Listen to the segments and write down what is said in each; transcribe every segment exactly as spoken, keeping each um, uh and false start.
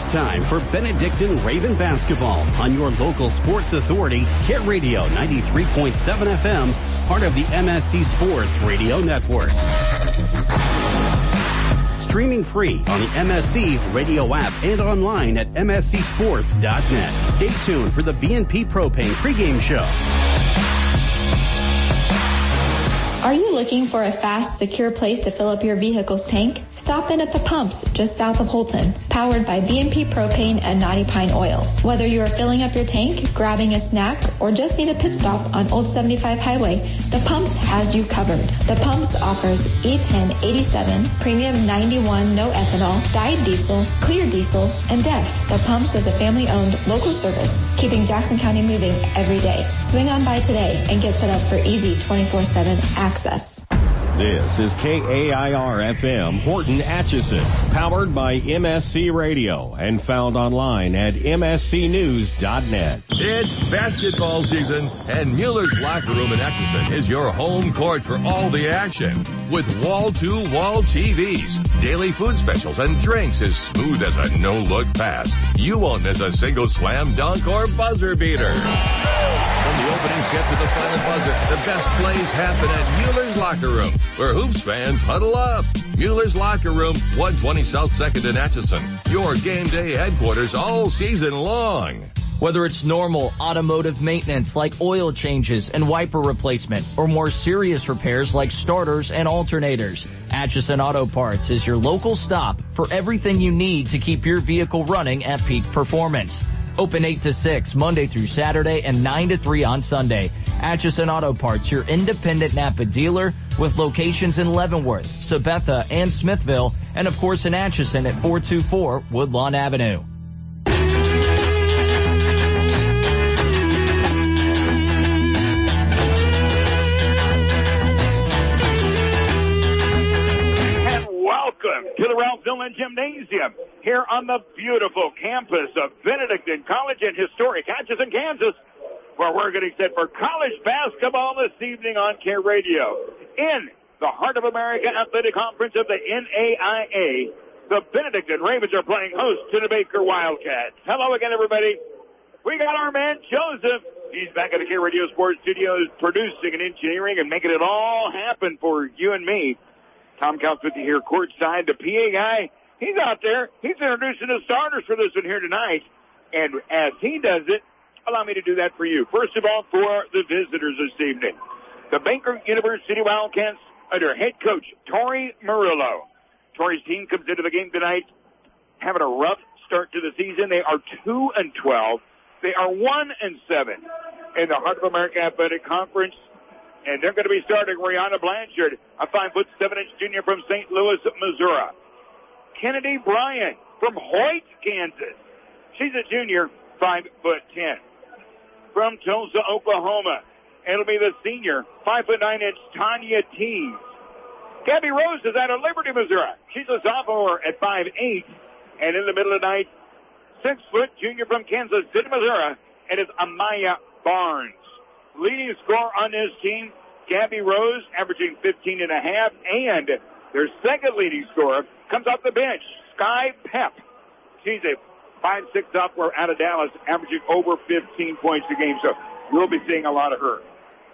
time for Benedictine Raven basketball on your local sports authority, Care Radio ninety-three point seven F M, part of the M S C Sports Radio Network. Streaming free on the M S C radio app and online at m s c sports dot net. Stay tuned for the B and P Propane pregame show. Are you looking for a fast, secure place to fill up your vehicle's tank? Stop in at the pumps just south of Holton, powered by B and P Propane and Knotty Pine Oil. Whether you are filling up your tank, grabbing a snack, or just need a pit stop on Old seventy-five Highway, the Pumps has you covered. The Pumps offers E ten eighty-seven, Premium ninety-one no ethanol, dyed diesel, clear diesel, and D E F. The Pumps is a family-owned local service, keeping Jackson County moving every day. Swing on by today and get set up for easy twenty-four seven access. This is K A I R F M, Horton Atchison, powered by M S C Radio and found online at m s c news dot net. It's basketball season, and Mueller's Locker Room in Atchison is your home court for all the action. With wall-to-wall T Vs, daily food specials, and drinks as smooth as a no-look pass, you won't miss a single slam dunk or buzzer beater. From the opening skip to the silent buzzer, the best plays happen at Mueller's Locker Room, where Hoops fans huddle up. Mueller's Locker Room, one twenty South second in Atchison. Your game day headquarters all season long. Whether it's normal automotive maintenance like oil changes and wiper replacement, or more serious repairs like starters and alternators, Atchison Auto Parts is your local stop for everything you need to keep your vehicle running at peak performance. Open eight to six Monday through Saturday and nine to three on Sunday. Atchison Auto Parts, your independent Napa dealer with locations in Leavenworth, Sabetha, and Smithville, and of course in Atchison at four two four Woodlawn Avenue. Welcome to the Ralph Dillon Gymnasium here on the beautiful campus of Benedictine College in historic Atchison, Kansas, where we're getting set for college basketball this evening on Care Radio. In the Heart of America Athletic Conference of the N A I A, the Benedictine Ravens are playing host to the Baker Wildcats. Hello again, everybody. We got our man Joseph. He's back at the Care Radio Sports Studios producing and engineering and making it all happen for you and me. Tom Counts with you here courtside. The P A guy, he's out there. He's introducing the starters for this one here tonight. And as he does it, allow me to do that for you. First of all, for the visitors this evening, the Baker University Wildcats under head coach Torrey Murillo. Torrey's team comes into the game tonight having a rough start to the season. They are two and twelve. They are one and seven in the Heart of America Athletic Conference. And they're going to be starting Rihanna Blanchard, a five foot seven inch junior from Saint Louis, Missouri. Kennedy Bryant from Hoyt, Kansas. She's a junior, five foot ten. From Tulsa, Oklahoma, it'll be the senior, five foot nine inch Tanya Tees. Gabby Rose is out of Liberty, Missouri. She's a sophomore at five eight. And in the middle of the night, six foot junior from Kansas City, Missouri, and it's Amaya Barnes. Leading scorer on this team, Gabby Rose, averaging fifteen and a half, and their second leading scorer comes off the bench, Sky Pep. She's a five six sophomore out of Dallas, averaging over fifteen points a game, so we'll be seeing a lot of her.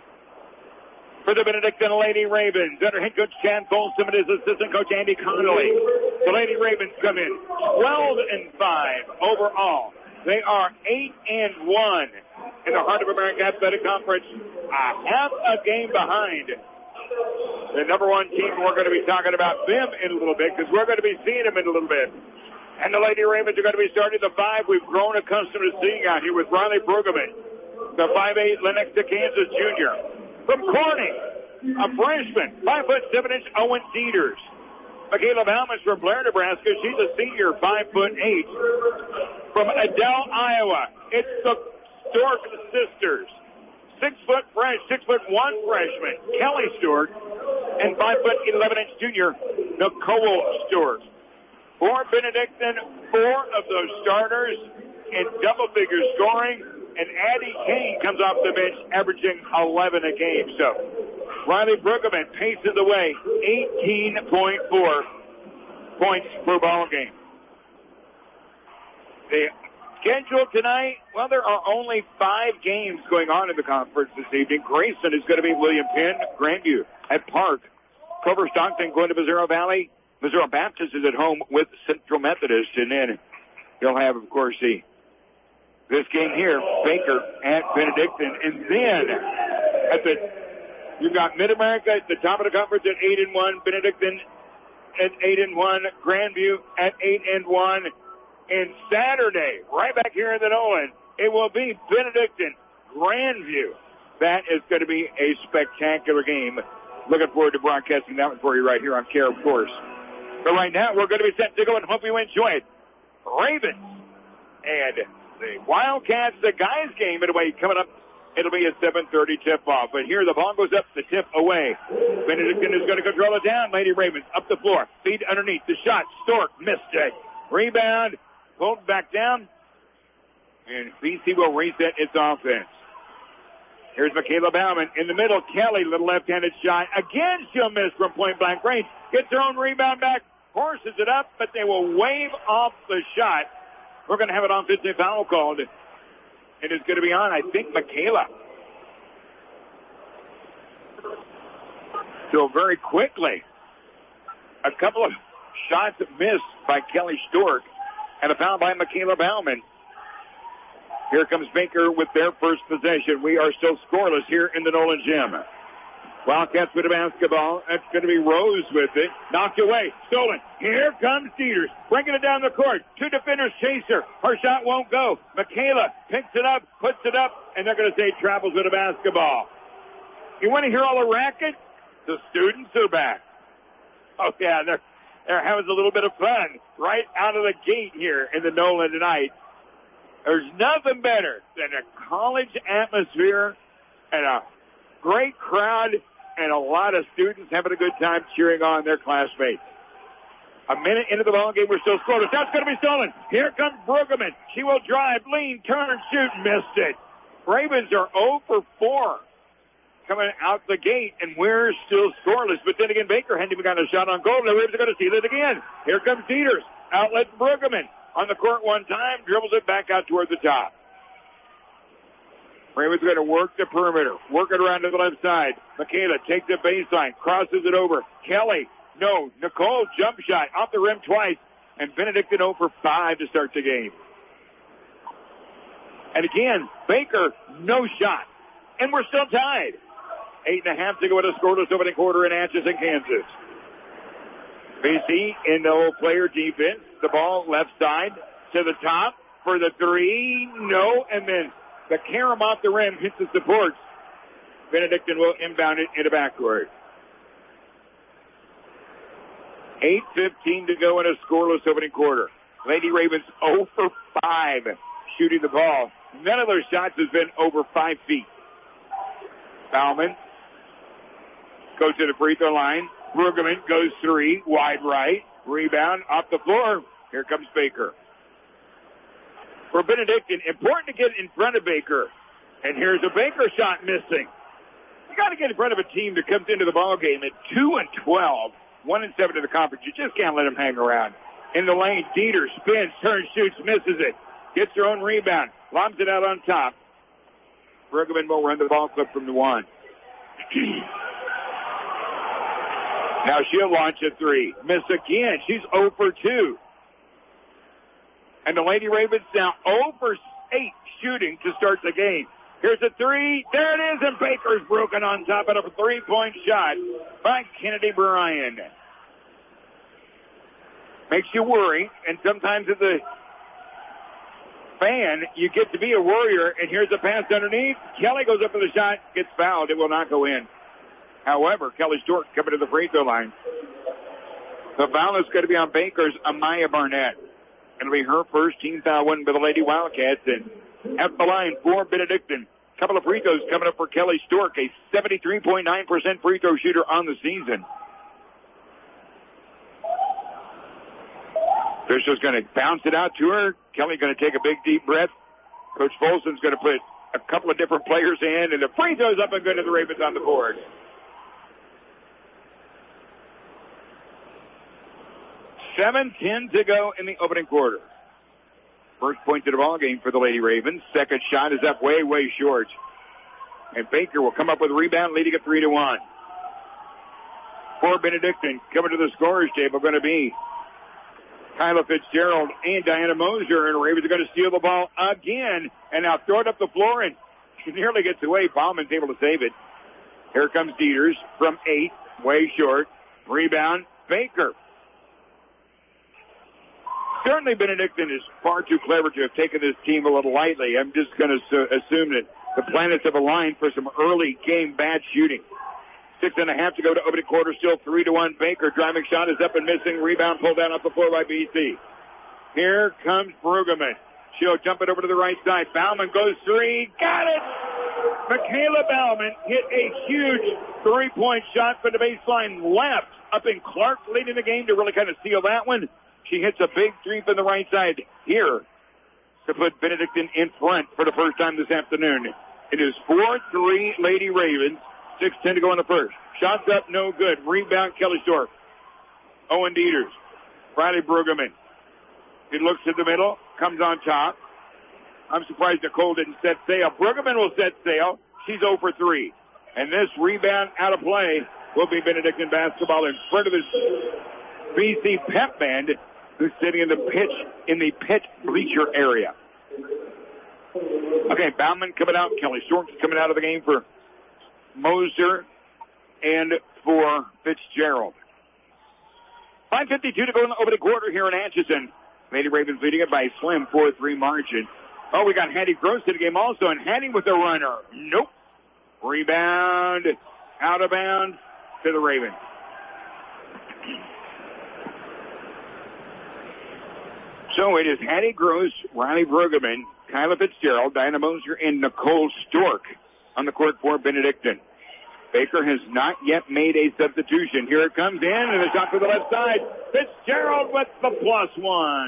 For the Benedictine Lady Ravens, under head coach Chad Folsom and his assistant coach Andy Connolly, the Lady Ravens come in twelve and five overall. They are eight and one in the Heart of America Athletic Conference, a half a game behind the number one team. We're going to be talking about them in a little bit because we're going to be seeing them in a little bit. And the Lady Ravens are going to be starting the five we've grown accustomed to seeing out here with Riley Brueggemann, the five eight Lenexa, Kansas junior. From Corning, a freshman, five foot seven inch Owen Dieters. Michaela Balmas from Blair, Nebraska. She's a senior, five foot eight. From Adele, Iowa, it's the Stork sisters. Six foot fresh, six foot one freshman, Kelly Stewart, and five foot eleven inch junior, Nicole Stewart. For Benedictine, four of those starters in double figure scoring, and Addie Kane comes off the bench, averaging eleven a game. So Riley Brueggemann paces away, eighteen point four points per ball game. The schedule tonight, well, there are only five games going on in the conference this evening. Grayson is going to be William Penn, Grandview at Park. Clover Stockton going to Missouri Valley. Missouri Baptist is at home with Central Methodist. And then you'll have, of course, the this game here, Baker at Benedictine. And then at the, you've got Mid-America at the top of the conference at eight and one, Benedictine at eight and one, Grandview at eight and one. And Saturday, right back here in the Nolan, it will be Benedictine, Grandview. That is going to be a spectacular game. Looking forward to broadcasting that one for you right here on C A R E, of course. But right now, we're going to be set to go and hope you enjoy it. Ravens and the Wildcats, the guys game, it'll be coming up. It'll be a seven thirty tip-off. But here the ball goes up, the tip away. Benedictine is going to control it down. Lady Ravens up the floor. Feed underneath. The shot. Stork missed it. Rebound. Pulled back down. And B C will reset its offense. Here's Michaela Bauman in the middle. Kelly, little left-handed shot. Again, she'll miss from point-blank range. Gets her own rebound back. Forces it up, but they will wave off the shot. We're going to have an offensive foul called. It is going to be on, I think, Michaela. So very quickly, a couple of shots missed by Kelly Stork and a foul by Michaela Bauman. Here comes Baker with their first possession. We are still scoreless here in the Nolan Gym. Wildcats with a basketball. That's going to be Rose with it. Knocked away. Stolen. Here comes Dieters. Bringing it down the court. Two defenders chase her. Her shot won't go. Michaela picks it up, puts it up, and they're going to say travels with a basketball. You want to hear all the racket? The students are back. Oh, yeah, they're, they're having a little bit of fun right out of the gate here in the Nolan tonight. There's nothing better than a college atmosphere and a great crowd and a lot of students having a good time cheering on their classmates. A minute into the ball game, we're still scoreless. That's going to be stolen. Here comes Brueggemann. She will drive, lean, turn, shoot, missed it. Ravens are zero for four coming out the gate, and we're still scoreless. But then again, Baker hadn't even gotten a shot on goal. The Ravens are going to steal it again. Here comes Dieters. Outlet Brueggemann on the court one time, dribbles it back out toward the top. Ravens going to work the perimeter, work it around to the left side. Michaela takes the baseline, crosses it over. Kelly, no. Nicole, jump shot, off the rim twice. And Benedictine zero for five to start the game. And again, Baker, no shot. And we're still tied. Eight and a half to go in a scoreless opening quarter in Atchison, Kansas. B C in the old player defense. The ball left side to the top for the three. No. And then the carom off the rim hits the supports. Benedictine will inbound it into backcourt. eight fifteen to go in a scoreless opening quarter. Lady Ravens zero for five shooting the ball. None of their shots has been over five feet. Bauman goes to the free throw line. Brueggemann goes three, wide right. Rebound off the floor. Here comes Baker. For Benedictine, important to get in front of Baker. And here's a Baker shot missing. You got to get in front of a team that comes into the ball game at two and twelve, one and seven to the conference. You just can't let them hang around. In the lane, Dieter spins, turns, shoots, misses it. Gets her own rebound, lobs it out on top. Brueggemann will run the ball clip from the one. Now she'll launch a three. Miss again. She's zero for two. And the Lady Ravens now zero for eight shooting to start the game. Here's a three. There it is, and Baker's broken on top of a three-point shot by Kennedy Bryan. Makes you worry, and sometimes as a fan, you get to be a warrior, and here's a pass underneath. Kelly goes up for the shot, gets fouled. It will not go in. However, Kelly Stork coming to the free throw line. The foul is going to be on Baker's Amaya Barnett. It'll be her first team foul win by the Lady Wildcats. And at the line for Benedictine. A couple of free throws coming up for Kelly Stork, a seventy-three point nine percent free throw shooter on the season. Fisher's going to bounce it out to her. Kelly going to take a big, deep breath. Coach Folson's going to put a couple of different players in, and the free throws up and good to the Ravens on the board. seven ten to go in the opening quarter. First point to the ball game for the Lady Ravens. Second shot is up way, way short. And Baker will come up with a rebound, leading it three to one. For Benedictine, coming to the scorer's table, going to be Kyla Fitzgerald and Diana Moser. And the Ravens are going to steal the ball again. And now throw it up the floor, and she nearly gets away. Bauman's able to save it. Here comes Dieters from eight, way short. Rebound, Baker. Certainly Benedictine is far too clever to have taken this team a little lightly. I'm just going to su- assume that the planets have aligned for some early game bad shooting. Six and a half to go to opening quarter, still three to one. Baker driving shot is up and missing. Rebound pulled down off the floor by B C. Here comes Brueggemann. She'll jump it over to the right side. Bauman goes three. Got it! Michaela Bauman hit a huge three-point shot from the baseline left. Up in Clark leading the game to really kind of seal that one. She hits a big three from the right side here to put Benedictine in front for the first time this afternoon. It is four three Lady Ravens. six ten to go in the first. Shots up, no good. Rebound, Kelly Stork. Owen Dieters. Riley Brueggemann. He looks to the middle, comes on top. I'm surprised Nicole didn't set sail. Brueggemann will set sail. She's zero for three. And this rebound out of play will be Benedictine basketball in front of this B C pep band who's sitting in the pitch, in the pit bleacher area. Okay, Bauman coming out. Kelly Stork coming out of the game for Moser and for Fitzgerald. five fifty-two to go in the opening quarter here in Atchison. Lady Ravens leading it by a slim four three margin. Oh, we got Hattie Gross in the game also, and Hattie with the runner. Nope. Rebound, out of bounds to the Ravens. So it is Hattie Gross, Riley Brueggemann, Kyla Fitzgerald, Diana Moser, and Nicole Stork on the court for Benedictine. Baker has not yet made a substitution. Here it comes in, and a shot to the left side. Fitzgerald with the plus one.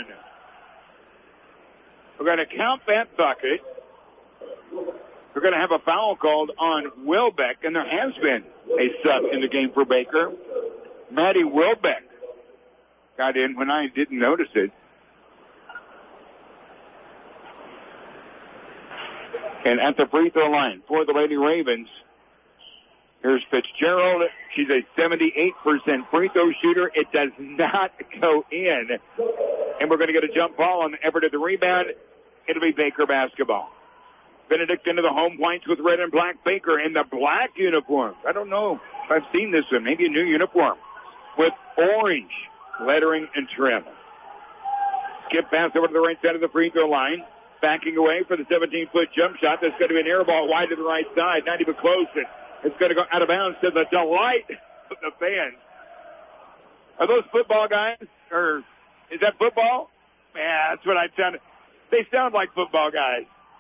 We're going to count that bucket. We're going to have a foul called on Wilbeck, and there has been a sub in the game for Baker. Maddie Wilbeck got in when I didn't notice it. And at the free throw line for the Lady Ravens, here's Fitzgerald. She's a seventy-eight percent free throw shooter. It does not go in. And we're going to get a jump ball on Everett at the rebound. It'll be Baker basketball. Benedict into the home whites with red and black. Baker in the black uniform. I don't know if I've seen this one. Maybe a new uniform with orange lettering and trim. Skip pass over to the right side of the free throw line. Backing away for the seventeen-foot jump shot. There's going to be an air ball wide to the right side. Not even close. And it's going to go out of bounds to the delight of the fans. Are those football guys? Or is that football? Yeah, that's what I sound. They sound like football guys.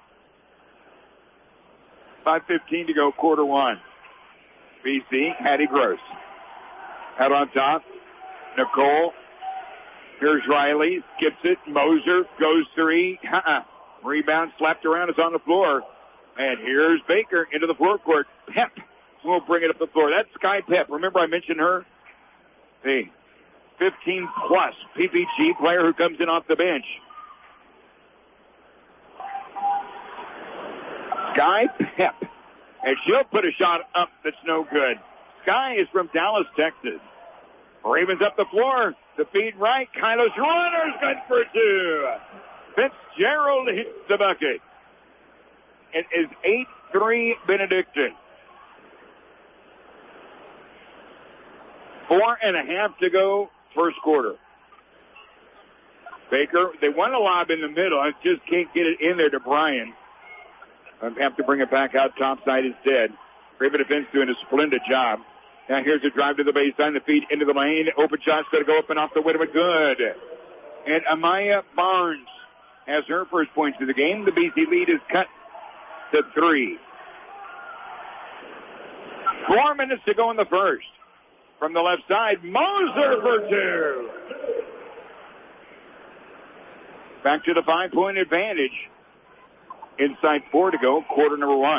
five fifteen to go, quarter one. B C, Hattie Gross. Out on top, Nicole. Here's Riley. Skips it. Moser goes three. Uh-uh. Rebound slapped around. It's on the floor. And here's Baker into the forecourt. Pep will bring it up the floor. That's Sky Pep. Remember I mentioned her? The fifteen plus P P G player who comes in off the bench. Sky Pep. And she'll put a shot up that's no good. Sky is from Dallas, Texas. Ravens up the floor. The feed right. Kylo's runner's good for two. Fitzgerald hits the bucket. It is eight three Benedictine. Four and a half to go, first quarter. Baker, they want a lob in the middle. I just can't get it in there to Bryan. I have to bring it back out topside instead. Raven defense doing a splendid job. Now here's a drive to the baseline, the feed into the lane. Open shot's going to go up and off the Whitman. Good. And Amaya Barnes has her first points of the game. The B C lead is cut to three. Four minutes to go in the first. From the left side, Moser for two. Back to the five-point advantage. Inside four to go, quarter number one.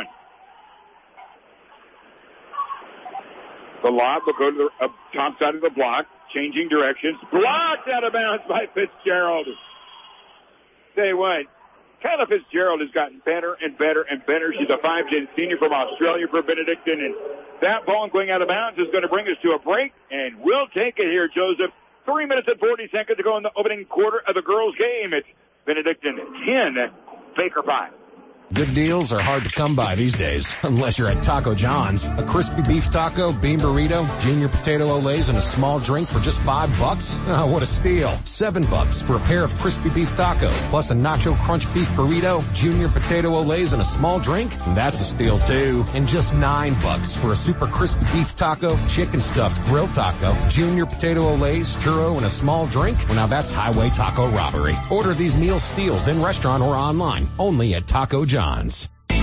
The lob will go to the uh, top side of the block, changing directions. Blocked out of bounds by Fitzgerald. tell you what, Kyla Fitzgerald has gotten better and better and better. She's a five-gen senior from Australia for Benedictine, and that ball going out of bounds is going to bring us to a break, and we'll take it here, Joseph. Three minutes and forty seconds to go in the opening quarter of the girls' game. It's Benedictine ten, Baker five. Good deals are hard to come by these days, unless you're at Taco John's. A crispy beef taco, bean burrito, junior potato olays, and a small drink for just five bucks? Oh, what a steal. Seven bucks for a pair of crispy beef tacos, plus a nacho crunch beef burrito, junior potato olays, and a small drink? That's a steal, too. And just nine bucks for a super crispy beef taco, chicken stuffed grilled taco, junior potato olays, churro, and a small drink? Well, now that's highway taco robbery. Order these meal steals in restaurant or online, only at Taco John's. John's. Three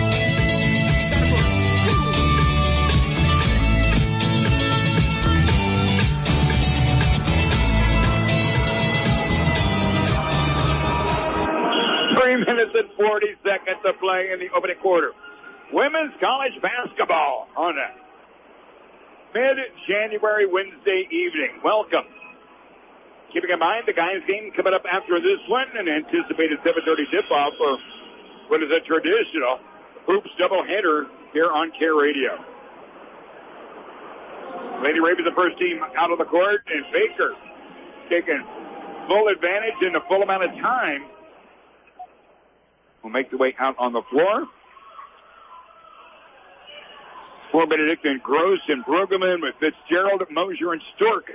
minutes and forty seconds to play in the opening quarter. Women's college basketball on a mid-January Wednesday evening. Welcome. Keeping in mind the guys' game coming up after this one, an anticipated seven thirty tip-off for what is a traditional hoops doubleheader here on Care Radio. Lady Ravens, the first team out of the court, and Baker taking full advantage in the full amount of time. Will make the way out on the floor. For Benedictine, Gross and Brueggemann with Fitzgerald, Mosier, and Stork.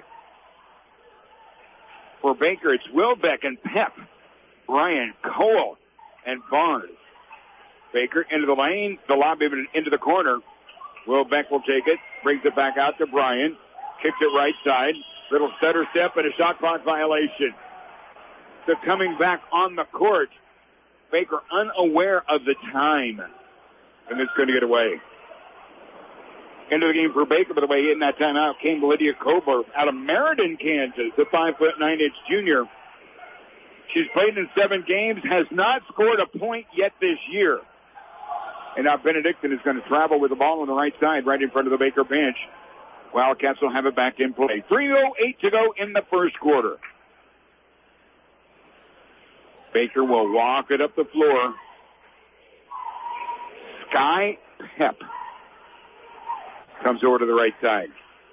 For Baker, it's Wilbeck and Pep, Ryan, Cole, and Barnes. Baker into the lane, the lob into the corner. Wilbeck will take it, brings it back out to Bryan, kicks it right side. Little stutter step and a shot clock violation. So coming back on the court, Baker unaware of the time, and it's going to get away. Into the game for Baker, by the way, in that timeout came Lydia Kobler out of Meriden, Kansas, the five foot nine inch junior. She's played in seven games, has not scored a point yet this year. And now Benedictine is going to travel with the ball on the right side, right in front of the Baker bench. Wildcats will have it back in play. three oh eight to go in the first quarter. Baker will walk it up the floor. Sky Pep comes over to the right side.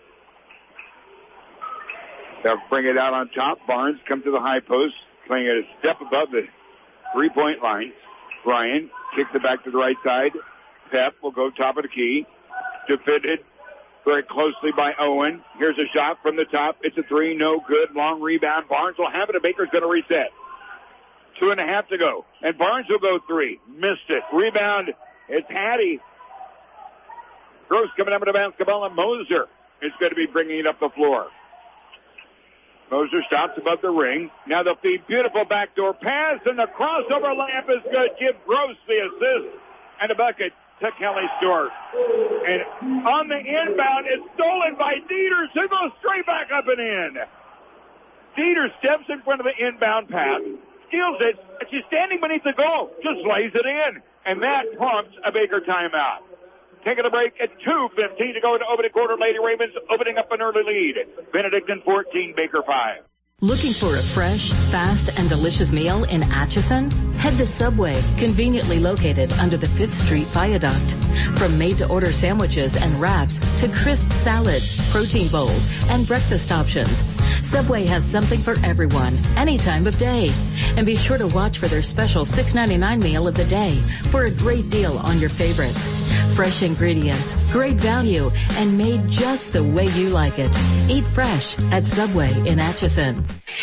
They'll bring it out on top. Barnes comes to the high post, playing at a step above the three-point line. Bryan kicks it back to the right side. Pep will go top of the key. Defended very closely by Owen. Here's a shot from the top. It's a three, no good. Long rebound. Barnes will have it, and Baker's going to reset. Two and a half to go. And Barnes will go three. Missed it. Rebound. It's Hattie. Gross coming up with the basketball, and Moser is going to be bringing it up the floor. Moser stops above the ring. Now the feed, beautiful backdoor pass, and the crossover layup is good. Give Gross the assist and a bucket to Kelly Stork. And on the inbound, it's stolen by Dieters, who goes straight back up and in. Dieters steps in front of the inbound pass, steals it, and she's standing beneath the goal, just lays it in. And that prompts a Baker timeout. Taking a break at two fifteen to go into opening quarter. Lady Ravens opening up an early lead. Benedictine fourteen, Baker five. Looking for a fresh, fast, and delicious meal in Atchison? Head to Subway, conveniently located under the fifth Street Viaduct. From made-to-order sandwiches and wraps to crisp salads, protein bowls, and breakfast options, Subway has something for everyone, any time of day. And be sure to watch for their special six ninety-nine meal of the day for a great deal on your favorites. Fresh ingredients, great value, and made just the way you like it. Eat fresh at Subway in Atchison.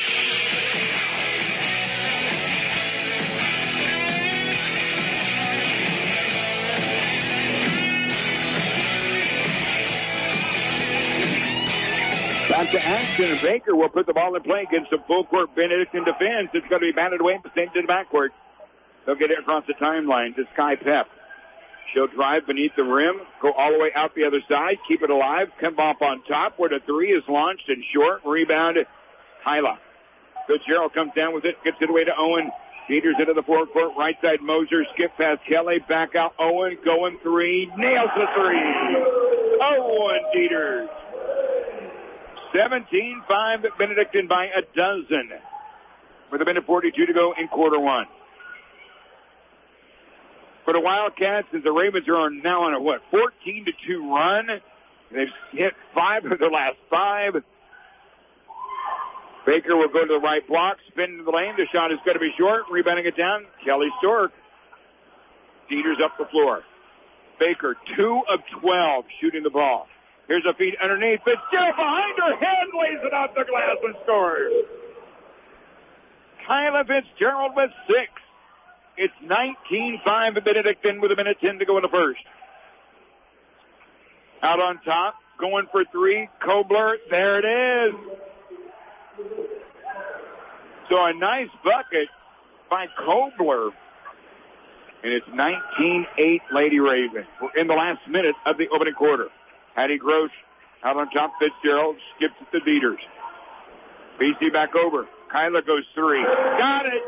Back to action, and Baker will put the ball in play against the full court Benedictine defense. It's going to be batted away and sent to the backcourt. They'll get it across the timeline to Sky Pep. She'll drive beneath the rim, go all the way out the other side, keep it alive, come up on top where the three is launched and short. Rebound, Hyla. Fitzgerald comes down with it, gets it away to Owen. Dieters into the forecourt, right side Moser, skip past Kelly, back out Owen, going three, nails the three. Owen Dieters. seventeen five Benedictine by a dozen. with a minute forty-two to go in quarter one. For the Wildcats, as the Ravens are now on a, what, fourteen to two run. They've hit five of their last five. Baker will go to the right block, spin into the lane. The shot is going to be short. Rebounding it down, Kelly Stork. Dieters up the floor. Baker, two of twelve, shooting the ball. Here's a feed underneath. Fitzgerald behind her head, lays it off the glass and scores. Kyla Fitzgerald with six. It's nineteen five to Benedictine with a minute ten to go in the first. Out on top, going for three, Kobler. There it is. So a nice bucket by Kobler. And it's nineteen eight Lady Ravens. We're in the last minute of the opening quarter. Hattie Gross out on top. Fitzgerald skips it to Dieters. B C back over. Kyla goes three. Got it.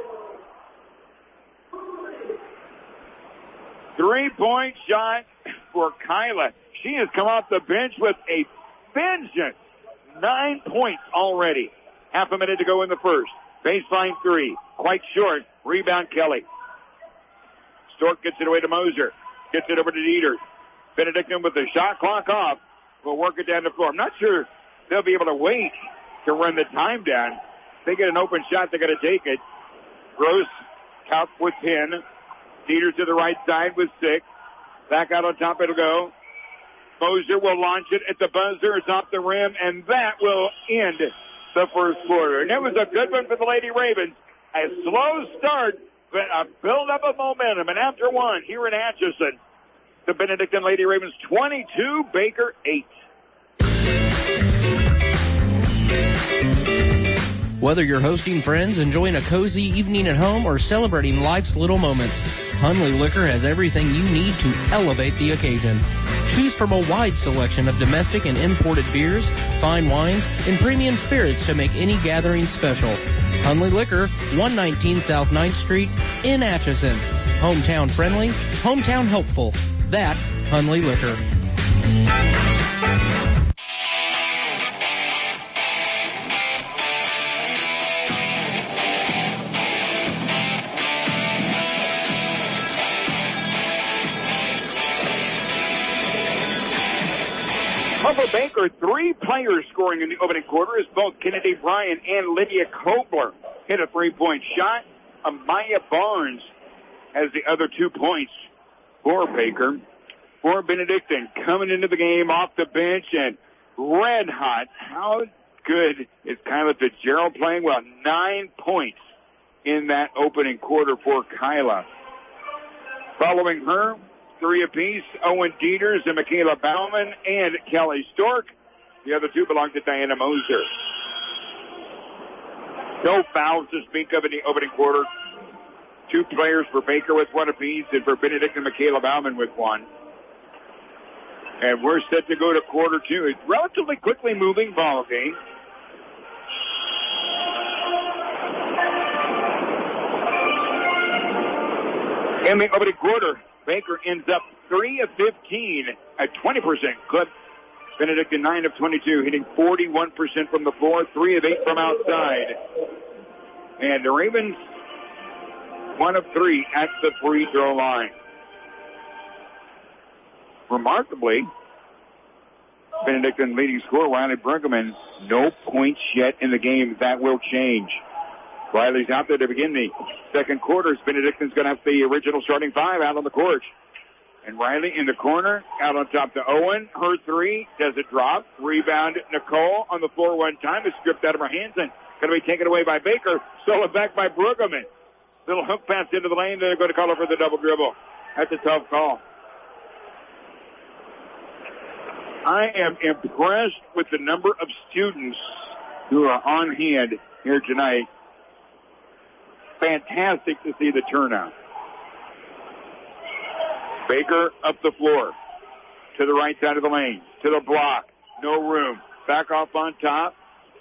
Three-point shot for Kyla. She has come off the bench with a vengeance. Nine points already. Half a minute to go in the first. Baseline three. Quite short. Rebound Kelly. Stork gets it away to Moser. Gets it over to Dieters. Benedictine with the shot clock off will work it down the floor. I'm not sure they'll be able to wait to run the time down. If they get an open shot, they're going to take it. Gross top with ten. Dieters to the right side with six. Back out on top it'll go. Moser will launch it at the buzzer. It's off the rim, and that will end the first quarter. And it was a good one for the Lady Ravens. A slow start, but a build-up of momentum. And after one, here in Atchison, the Benedictine Lady Ravens twenty-two, Baker eight. Whether you're hosting friends, enjoying a cozy evening at home, or celebrating life's little moments, Hunley Liquor has everything you need to elevate the occasion. Choose from a wide selection of domestic and imported beers, fine wines, and premium spirits to make any gathering special. Hunley Liquor, one nineteen South ninth Street in Atchison. Hometown friendly, hometown helpful. That's Hunley Liquor. Humble Baker, three players scoring in the opening quarter as both Kennedy Bryan and Lydia Kobler hit a three-point shot. Amaya Barnes has the other two points for Baker. For Benedictine, coming into the game off the bench and red hot. How good is Kyla Fitzgerald playing? Well, nine points in that opening quarter for Kyla. Following her, three apiece, Owen Dieters and Michaela Bauman and Kelly Stork. The other two belong to Diana Moser. No fouls to speak of in the opening quarter. Two players for Baker with one apiece, and for Benedict and Michaela Bauman with one. And we're set to go to quarter two. It's relatively quickly moving ball game. In the opening quarter, Baker ends up three of fifteen at twenty percent clip. Benedictine nine of twenty-two, hitting forty-one percent from the floor, three of eight from outside. And the Ravens, one of three at the free throw line. Remarkably, Benedictine leading scorer Riley Bruggeman, no points yet in the game. That will change. Riley's out there to begin the second quarter. Benedictine's going to have the original starting five out on the court. And Riley in the corner, out on top to Owen. Her three, does it drop? Rebound, Nicole on the floor one time. It's stripped out of her hands and going to be taken away by Baker. Stolen back by Bruggeman. Little hook pass into the lane. They're going to call her for the double dribble. That's a tough call. I am impressed with the number of students who are on hand here tonight. Fantastic to see the turnout. Baker up the floor to the right side of the lane, to the block, no room. Back off on top.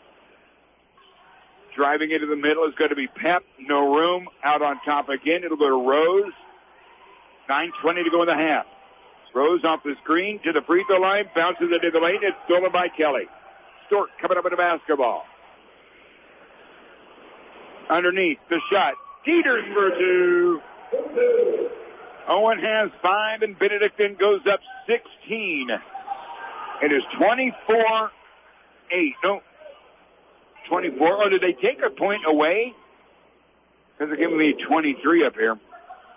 Driving into the middle is going to be Pep, no room. Out on top again, it'll go to Rose. nine twenty to go in the half. Rose off the screen to the free throw line, bounces into the lane. It's stolen by Kelly. Stork coming up with the basketball. Underneath the shot. Dieters for two. Owen has five, and Benedictine goes up sixteen. It is twenty-four eight. No, twenty-four. Oh, did they take a point away? Because they're giving me twenty-three up here.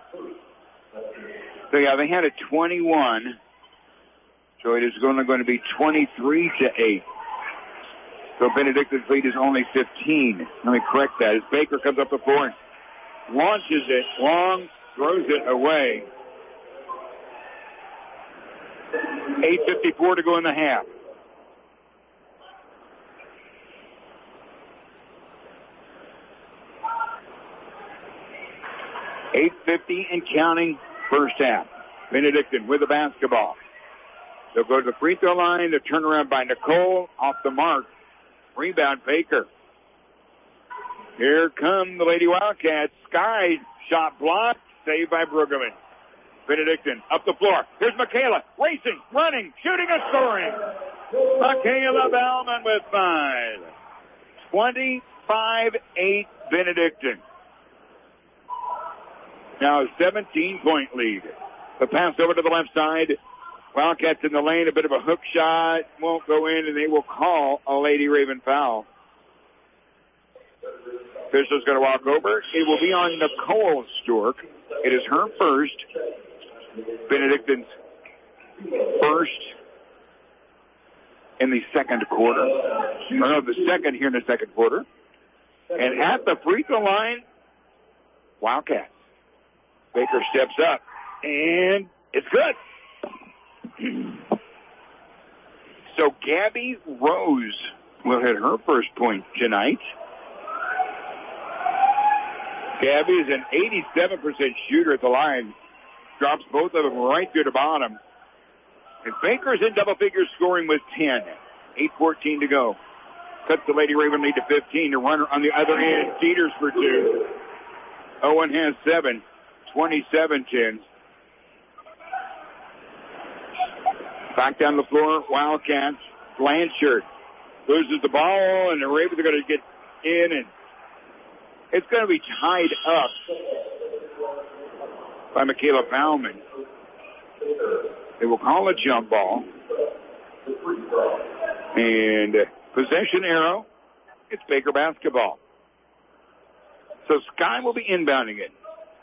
So, yeah, they had a twenty-one. So it is only going to be twenty-three to eight. So Benedictine's lead is only fifteen. Let me correct that. As Baker comes up the floor and launches it long, throws it away. eight fifty-four to go in the half. eight fifty and counting, first half. Benedictine with the basketball. They'll go to the free throw line. The turnaround by Nicole, off the mark. Rebound, Baker. Here come the Lady Wildcats. Sky shot blocked, saved by Brueggemann. Benedictine up the floor. Here's Michaela, racing, running, shooting, and scoring. Michaela Bauman with five. twenty-five eight Benedictine. Now a seventeen-point lead. The pass over to the left side. Wildcats in the lane, a bit of a hook shot. Won't go in, and they will call a Lady Raven foul. Official's going to walk over. It will be on Nicole Stork. It is her first. Benedictine's first in the second quarter. Or no, the second here in the second quarter. And at the free throw line, Wildcats. Baker steps up, and it's good. So Gabby Rose will hit her first point tonight. Gabby is an eighty-seven percent shooter at the line. Drops both of them right through the bottom. And Baker's in double figures scoring with ten. eight fourteen to go. Cuts the Lady Raven lead to fifteen. The runner on the other end, Dieters for two. Owen has seven. twenty-seven ten. Back down the floor, Wildcats. Blanchard loses the ball, and the Ravens are going to get in, and it's going to be tied up by Michaela Bauman. They will call a jump ball. And possession arrow, it's Baker basketball. So Sky will be inbounding it.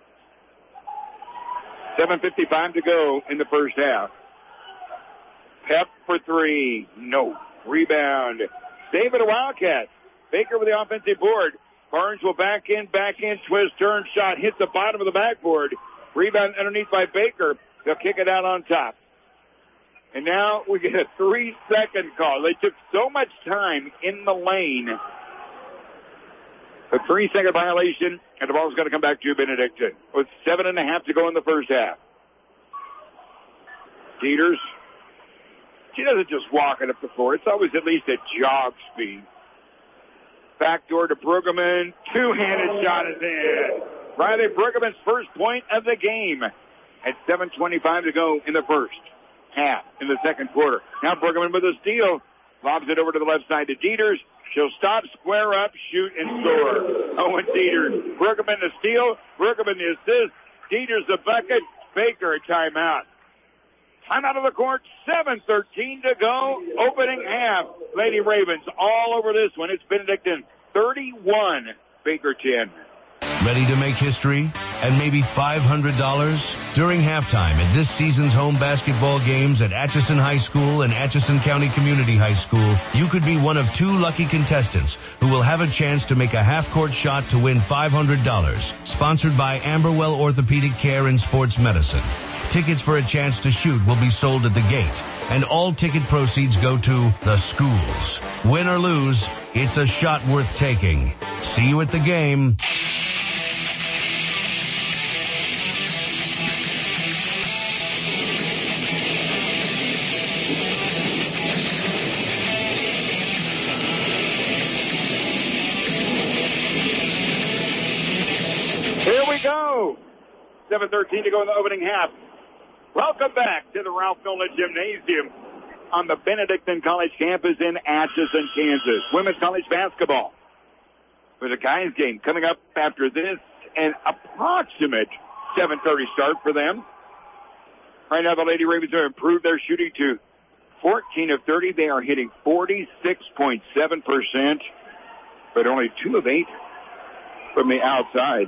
seven fifty-five to go in the first half. Pep for three. No. Rebound. Save it a Wildcat. Baker with the offensive board. Barnes will back in, back in, twist, turn, shot, hit the bottom of the backboard. Rebound underneath by Baker. They'll kick it out on top. And now we get a three-second call. They took so much time in the lane. A three-second violation, and the ball's going to come back to Benedictine with seven and a half to go in the first half. Dieters. She doesn't just walk it up the floor. It's always at least at jog speed. Backdoor to Brueggemann. Two-handed shot is in. Riley Brueggemann's first point of the game at seven twenty-five to go in the first half in the second quarter. Now Brueggemann with a steal. Lobs it over to the left side to Dieters. She'll stop, square up, shoot, and score. Owen Dieters. Brueggemann the steal. Brueggemann the assist. Dieters the bucket. Baker a timeout. Time out of the court, seven thirteen to go, opening half. Lady Ravens all over this one. It's Benedictine thirty-one, Baker ten. Ready to make history and maybe five hundred dollars? During halftime at this season's home basketball games at Atchison High School and Atchison County Community High School, you could be one of two lucky contestants who will have a chance to make a half-court shot to win five hundred dollars. Sponsored by Amberwell Orthopedic Care and Sports Medicine. Tickets for a chance to shoot will be sold at the gate, and all ticket proceeds go to the schools. Win or lose, it's a shot worth taking. See you at the game. Here we go. seven thirteen to go in the opening half. Welcome back to the Ralph Milner Gymnasium on the Benedictine College campus in Atchison, Kansas. Women's college basketball. for the guys game coming up after this, an approximate seven thirty start for them. Right now, the Lady Ravens have improved their shooting to fourteen of thirty. They are hitting forty-six point seven percent, but only two of eight from the outside.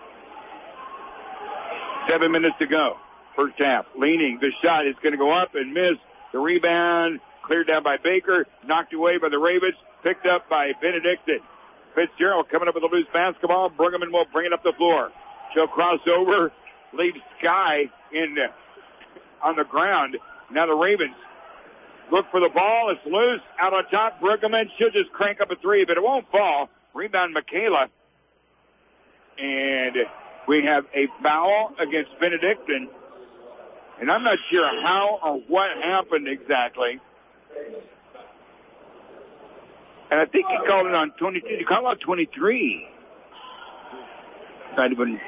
Seven minutes to go. First half. Leaning. The shot is going to go up and miss. The rebound cleared down by Baker. Knocked away by the Ravens. Picked up by Benedictine. Fitzgerald coming up with a loose basketball. Bruggeman will bring it up the floor. She'll cross over. Leave Sky in on the ground. Now the Ravens look for the ball. It's loose. Out on top. Bruggeman should just crank up a three, but it won't fall. Rebound Michaela. And we have a foul against Benedictine. And I'm not sure how or what happened exactly. And I think he called it on twenty-two. He called out twenty-three. Not even.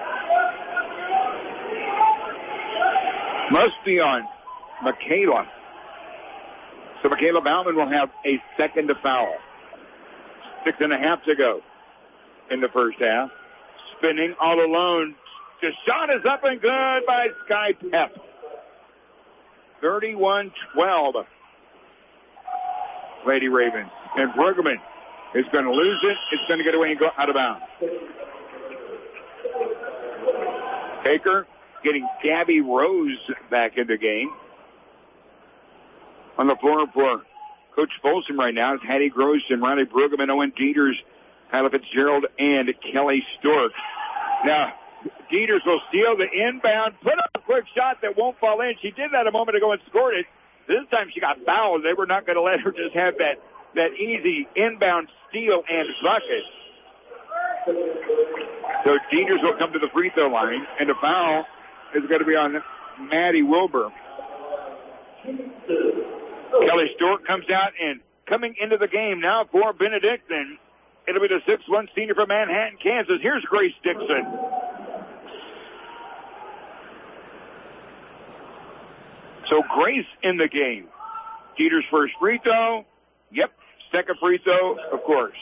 Must be on Michaela. So Michaela Bauman will have a second to foul. Six and a half to go in the first half. Spinning all alone. The shot is up and good by Sky Pep. thirty-one twelve. Lady Ravens. And Bruggeman is going to lose it. It's going to get away and go out of bounds. Baker getting Gabby Rose back in the game. On the floor for Coach Folsom right now is Hattie Gross and Riley Bruggeman, Owen Dieters, Kyla Fitzgerald, and Kelly Stork. Now, Dieters will steal the inbound, put up a quick shot that won't fall in. She did that a moment ago and scored it. This time she got fouled. They were not going to let her just have that, that easy inbound steal and bucket. So Dieters will come to the free throw line, and the foul is going to be on Maddie Wilbur. Kelly Stork comes out and coming into the game now for Benedictine. It'll be the six one senior from Manhattan, Kansas. Here's Grace Dixon. So Grace in the game. Jeter's first free throw. Yep. Second free throw, of course.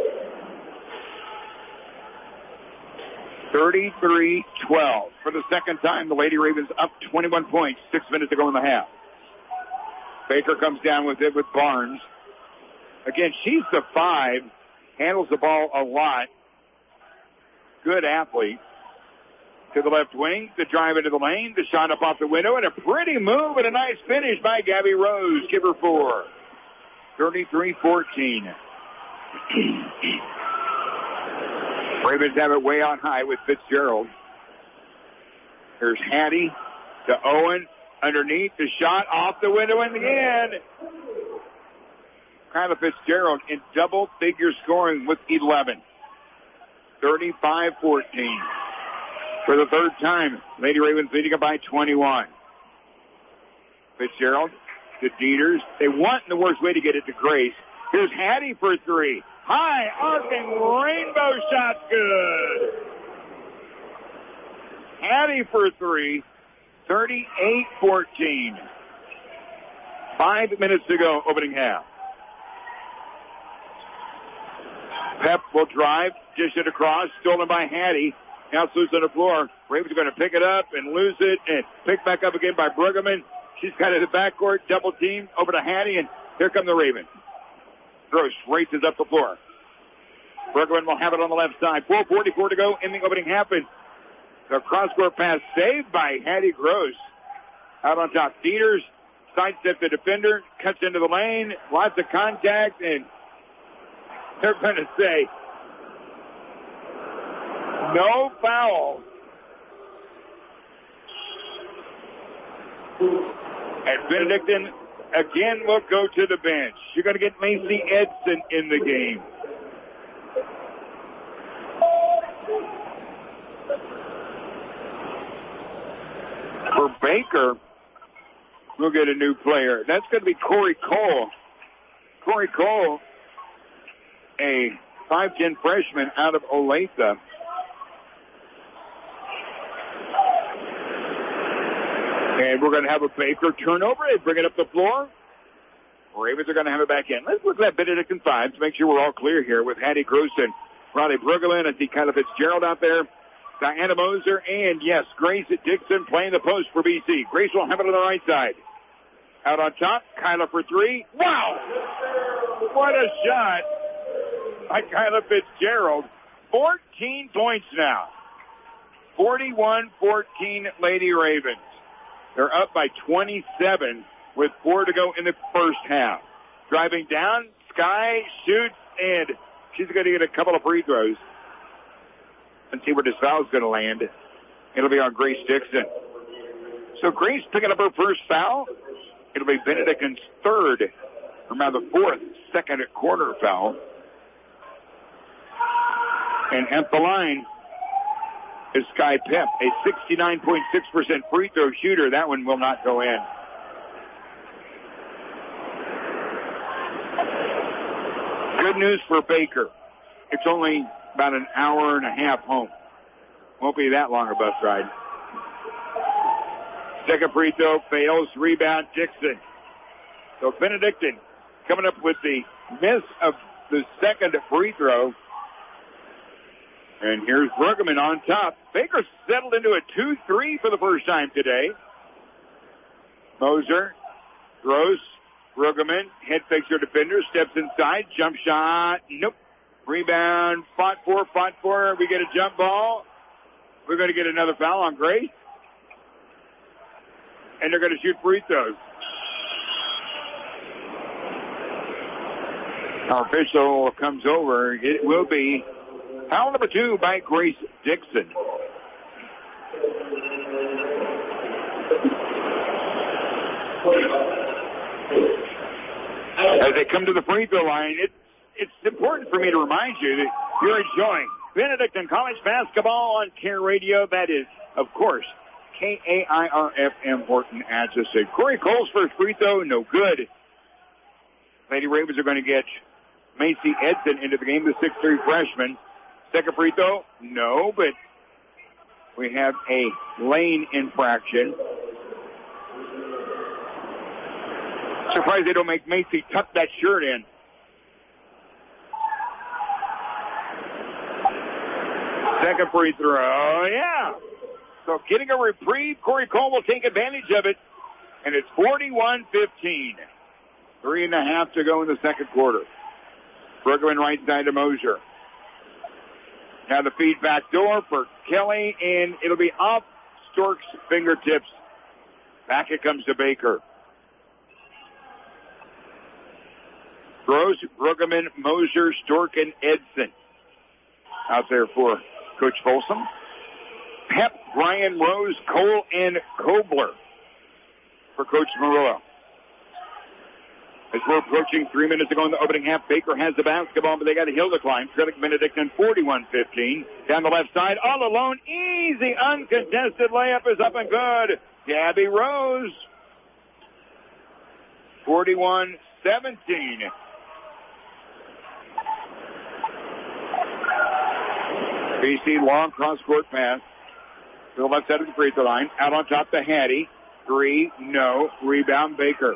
thirty-three twelve. For the second time, the Lady Ravens up twenty-one points. Six minutes to go in the half. Baker comes down with it with Barnes. Again, she's the five. Handles the ball a lot. Good athlete. To the left wing, the drive into the lane, the shot up off the window, and a pretty move and a nice finish by Gabby Rose. Give her four. thirty-three fourteen. Ravens have it way on high with Fitzgerald. Here's Hattie to Owen. Underneath, the shot off the window and again. Kyla Fitzgerald in double-figure scoring with eleven. thirty-five fourteen. For the third time, Lady Ravens leading it by twenty-one. Fitzgerald to Dieters. They want in the worst way to get it to Grace. Here's Hattie for three. High arcing rainbow shot, good. Hattie for three. thirty-eight fourteen. Five minutes to go, opening half. Pep will drive, dish it across, stolen by Hattie. Now it's loose on the floor. Ravens are going to pick it up and lose it, and pick back up again by Bruggeman. She's got it in the backcourt, double team over to Hattie, and here come the Ravens. Gross races up the floor. Bruggeman will have it on the left side. four forty-four to go in the opening half, and the cross-court pass saved by Hattie Gross. Out on top, Dieters sidestep the defender, cuts into the lane, lots of contact, and they're going to say no foul. And Benedictine again will go to the bench. You're going to get Macy Edson in the game. For Baker, we'll get a new player. That's going to be Corey Cole. Corey Cole, a five ten freshman out of Olathe. And we're going to have a Baker turnover. They bring it up the floor. Ravens are going to have it back in. Let's look at that Benedictine five to make sure we're all clear here with Hattie Gross and Riley Brueggemann. I see Kyla Fitzgerald out there. Diana Moser, and yes, Grace Dixon playing the post for B C. Grace will have it on the right side. Out on top, Kyla for three. Wow! What a shot by Kyla Fitzgerald. fourteen points now. forty-one fourteen Lady Ravens. They're up by twenty-seven with four to go in the first half. Driving down, Sky shoots, and she's going to get a couple of free throws. And see where this foul is going to land. It'll be on Grace Dixon. So Grace picking up her first foul. It'll be Benedict's third, or now the fourth, second quarter foul. And at the line is Sky Pep, a sixty-nine point six percent free throw shooter. That one will not go in. Good news for Baker. It's only about an hour and a half home. Won't be that long a bus ride. Second free throw fails. Rebound Dixon. So Benedictine coming up with the miss of the second free throw. And here's Brueggemann on top. Baker settled into a two three for the first time today. Moser throws. Brueggemann head fakes her defender. Steps inside. Jump shot. Nope. Rebound. Fought for. Fought for. We get a jump ball. We're going to get another foul on Grace. And they're going to shoot free throws. Our official comes over. It will be foul number two by Grace Dixon. As they come to the free throw line, it, it's important for me to remind you that you're enjoying Benedictine College basketball on Care Radio. That is, of course, K A I R F M Horton Atchison. Corey Cole's first free throw, no good. Lady Ravens are going to get Macy Edson into the game, the six three freshman. Second free throw, no, but we have a lane infraction. Surprised they don't make Macy tuck that shirt in. Second free throw, yeah. So getting a reprieve, Corey Cole will take advantage of it. And it's forty-one fifteen. Three and a half to go in the second quarter. Brueggemann right side to Mosier. Now the feed back door for Kelly, and it'll be off Stork's fingertips. Back it comes to Baker. Gross, Brueggemann, Mosier, Stork, and Edson. Out there for Coach Folsom. Pep, Brian, Rose, Cole, and Kobler for Coach Murillo. As we're approaching three minutes to go in the opening half, Baker has the basketball, but they got a hill to climb. Trailing Benedictine forty-one fifteen. Down the left side, all alone, easy, uncontested layup is up and good. Gabby Rose. forty-one seventeen. B C long cross-court pass to the left side of the free throw line. Out on top to Hattie. Three, no. Rebound, Baker.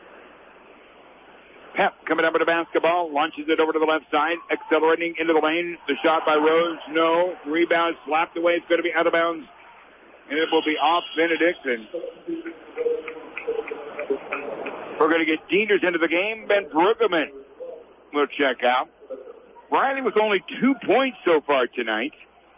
Pep coming up with the basketball. Launches it over to the left side. Accelerating into the lane. The shot by Rose, no. Rebound slapped away. It's going to be out of bounds. And it will be off Benedictine. We're going to get Dieters into the game. Ben Brueggemann will check out. Riley with only two points so far tonight.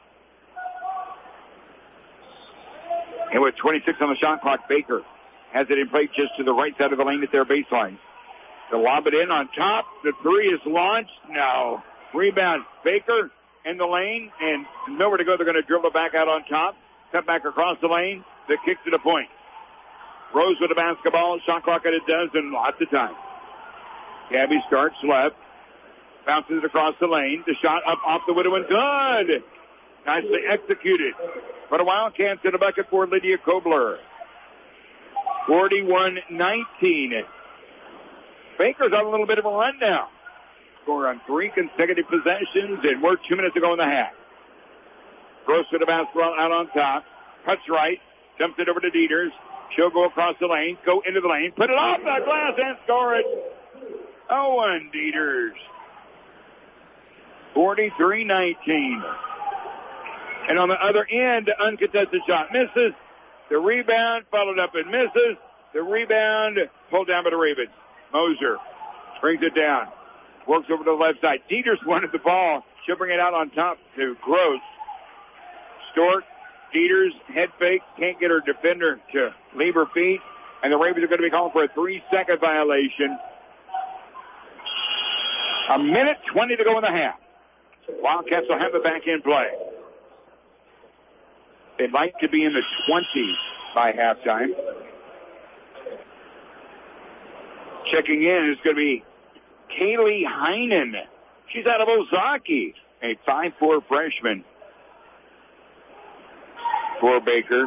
And with twenty-six on the shot clock, Baker has it in play just to the right side of the lane at their baseline. They'll lob it in on top. The three is launched. No. Rebound. Baker in the lane and nowhere to go. They're going to dribble it back out on top. Cut back across the lane. The kick to the point. Rose with the basketball. Shot clock at a dozen. Lots of time. Gabby starts left. Bounces across the lane. The shot up off the window and good. Nicely executed. But a Wildcats in a bucket for Lydia Kobler. forty-one nineteen. Baker's on a little bit of a run now. Score on three consecutive possessions, and we're two minutes to go in the half. Gross with the basketball out on top. Cuts right. Dumps it over to Dieters. She'll go across the lane. Go into the lane. Put it off the glass and score it. Owen Dieters. forty-three nineteen. And on the other end, uncontested shot misses. The rebound followed up and misses. The rebound pulled down by the Ravens. Moser brings it down. Works over to the left side. Dieters wanted the ball. She'll bring it out on top to Gross. Stork, Dieters, head fake. Can't get her defender to leave her feet. And the Ravens are going to be calling for a three-second violation. A minute twenty to go in the half. Wildcats will have the back end play. They'd like to be in the twenties by halftime. Checking in is going to be Kaylee Heinen. She's out of Ozaki, a five four freshman for Baker.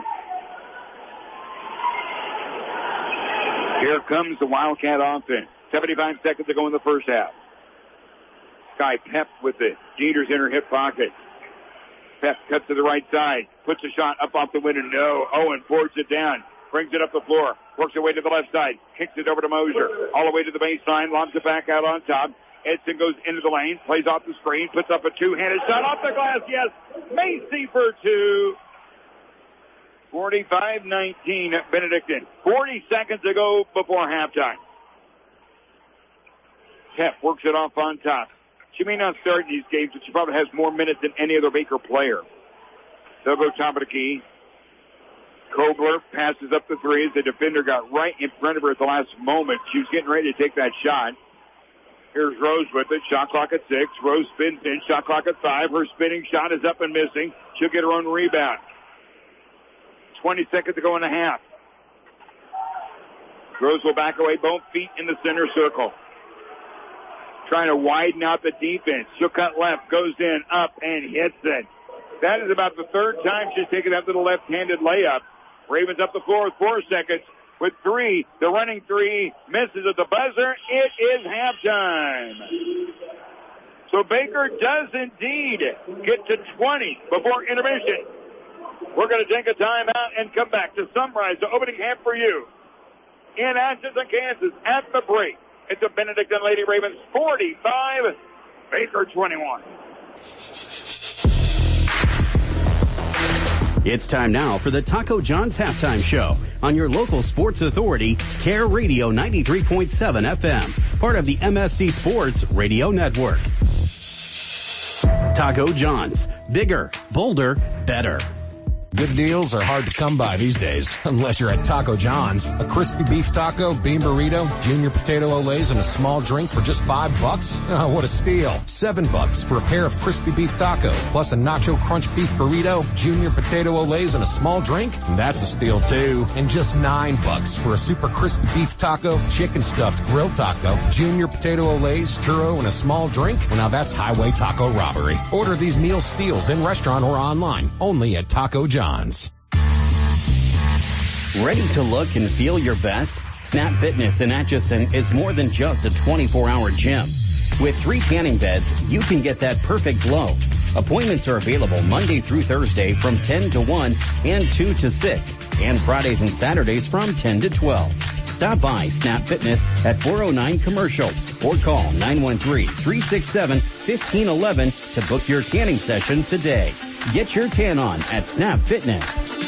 Here comes the Wildcat offense. seventy-five seconds to go in the first half. Sky Pep with the Dieters in her hip pocket. Pep cuts to the right side. Puts a shot up off the window. No. Owen forwards it down. Brings it up the floor. Works her way to the left side. Kicks it over to Moser. All the way to the baseline. Lobs it back out on top. Edson goes into the lane. Plays off the screen. Puts up a two-handed shot off the glass. Yes. Macy for two. forty-five nineteen Benedictine. forty seconds to go before halftime. Pep works it off on top. She may not start in these games, but she probably has more minutes than any other Baker player. They'll go top of the key. Kobler passes up the three as the defender got right in front of her at the last moment. She was getting ready to take that shot. Here's Rose with it. Shot clock at six. Rose spins in. Shot clock at five. Her spinning shot is up and missing. She'll get her own rebound. twenty seconds to go in the half. Rose will back away, both feet in the center circle. Trying to widen out the defense. She'll cut left, goes in, up, and hits it. That is about the third time she's taken that little left-handed layup. Ravens up the floor with four seconds. With three, the running three misses at the buzzer. It is halftime. So Baker does indeed get to twenty before intermission. We're going to take a timeout and come back to summarize the opening half for you in Atchison, Kansas at the break. It's a Benedictine Lady Ravens forty-five, Baker twenty-one. It's time now for the Taco John's Halftime Show on your local sports authority, Care Radio ninety-three point seven F M, part of the M S C Sports Radio Network. Taco John's, bigger, bolder, better. Good deals are hard to come by these days, unless you're at Taco John's. A crispy beef taco, bean burrito, junior potato olays, and a small drink for just five bucks? Oh, what a steal. Seven bucks for a pair of crispy beef tacos, plus a nacho crunch beef burrito, junior potato olays, and a small drink? That's a steal, too. And just nine bucks for a super crispy beef taco, chicken stuffed grilled taco, junior potato olays, churro, and a small drink? Well, now that's highway taco robbery. Order these meal steals in restaurant or online, only at Taco John's. Ready to look and feel your best? Snap Fitness in Atchison is more than just a twenty-four hour gym. With three tanning beds, you can get that perfect glow. Appointments are available Monday through Thursday from ten to one and two to six, and Fridays and Saturdays from ten to twelve. Stop by Snap Fitness at four oh nine Commercial or call nine one three, three six seven, one five one one to book your tanning session today. Get your tan on at Snap Fitness.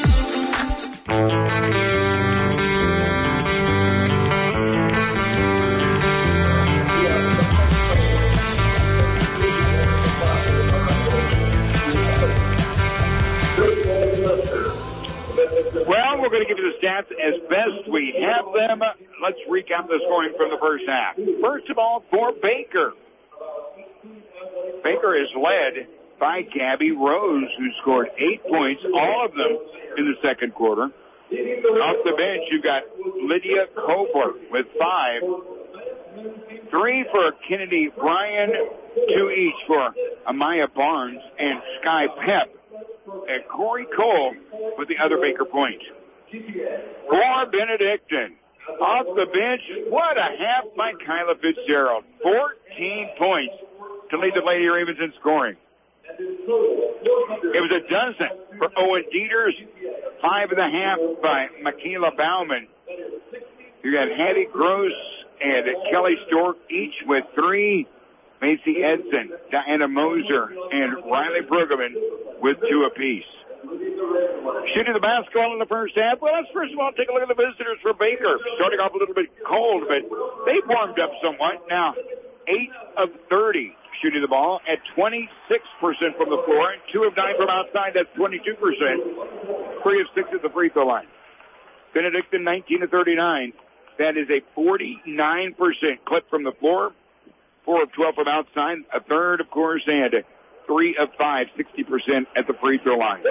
Well, we're going to give you the stats as best we have them. Let's recap the scoring from the first half. First of all, for Baker. Baker is led by Gabby Rose, who scored eight points, all of them in the second quarter. Off the bench, you got Lydia Kobler with five. Three for Kennedy Bryan, two each for Amaya Barnes and Sky Pep. And Corey Cole with the other Baker point. For Benedictine, off the bench, what a half by Kyla Fitzgerald. fourteen points to lead the Lady Ravens in scoring. It was a dozen for Owen Dieters, five and a half by Michaela Bauman. You got Hattie Gross and Kelly Stork each with three. Macy Edson, Diana Moser, and Riley Brueggemann with two apiece. Shooting the basketball in the first half. Well, let's first of all take a look at the visitors for Baker. Starting off a little bit cold, but they've warmed up somewhat. Now, eight of thirty shooting the ball at twenty-six percent from the floor, and two of nine from outside. That's twenty-two percent. Three of six at the free throw line. Benedictine, nineteen of thirty-nine. That is a forty-nine percent clip from the floor. Four of twelve from outside. A third, of course, and three of five, sixty percent at the free throw line.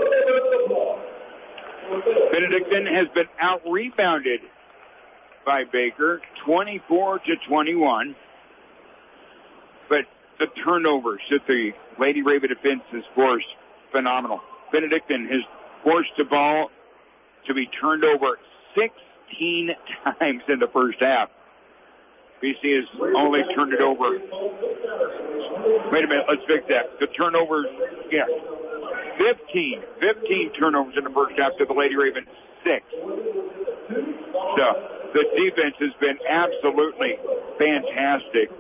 Benedictine has been out-rebounded by Baker, twenty-four to twenty-one. But the turnovers that the Lady Raven defense has forced, phenomenal. Benedictine has forced the ball to be turned over sixteen times in the first half. B C has only turned it over. Wait a minute, let's fix that. The turnovers, yeah. fifteen, fifteen turnovers in the first half to the Lady Ravens, six. So, the defense has been absolutely fantastic.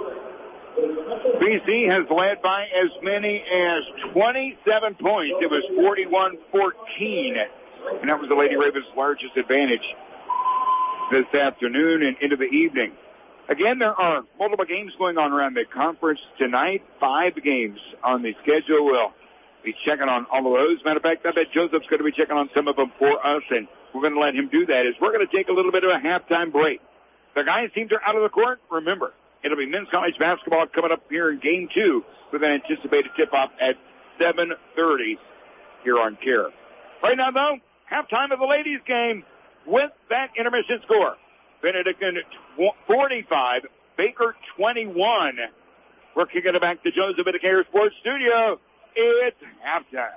B C has led by as many as twenty-seven points. It was forty-one fourteen, and that was the Lady Ravens' largest advantage this afternoon and into the evening. Again, there are multiple games going on around the conference tonight. Five games on the schedule. We'll be checking on all of those. Matter of fact, I bet Joseph's going to be checking on some of them for us, and we're going to let him do that. Is we're going to take a little bit of a halftime break. The guys' teams are out of the court. Remember, it'll be men's college basketball coming up here in game two with an anticipated tip-off at seven thirty here on C A R E. Right now, though, halftime of the ladies' game with that intermission score. Benedictine forty-five, Baker twenty-one. We're kicking it back to Joseph at the C A R E Sports Studio. It's halftime.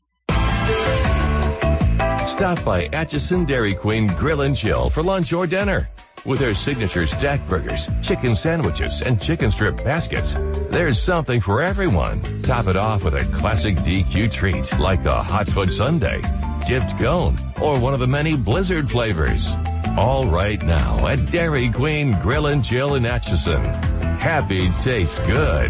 Stop by Atchison Dairy Queen Grill and Chill for lunch or dinner. With their signature stack burgers, chicken sandwiches, and chicken strip baskets, there's something for everyone. Top it off with a classic D Q treat like the Hot Foot Sundae, dipped cone, or one of the many Blizzard flavors. All right now at Dairy Queen Grill and Chill in Atchison. Happy tastes good.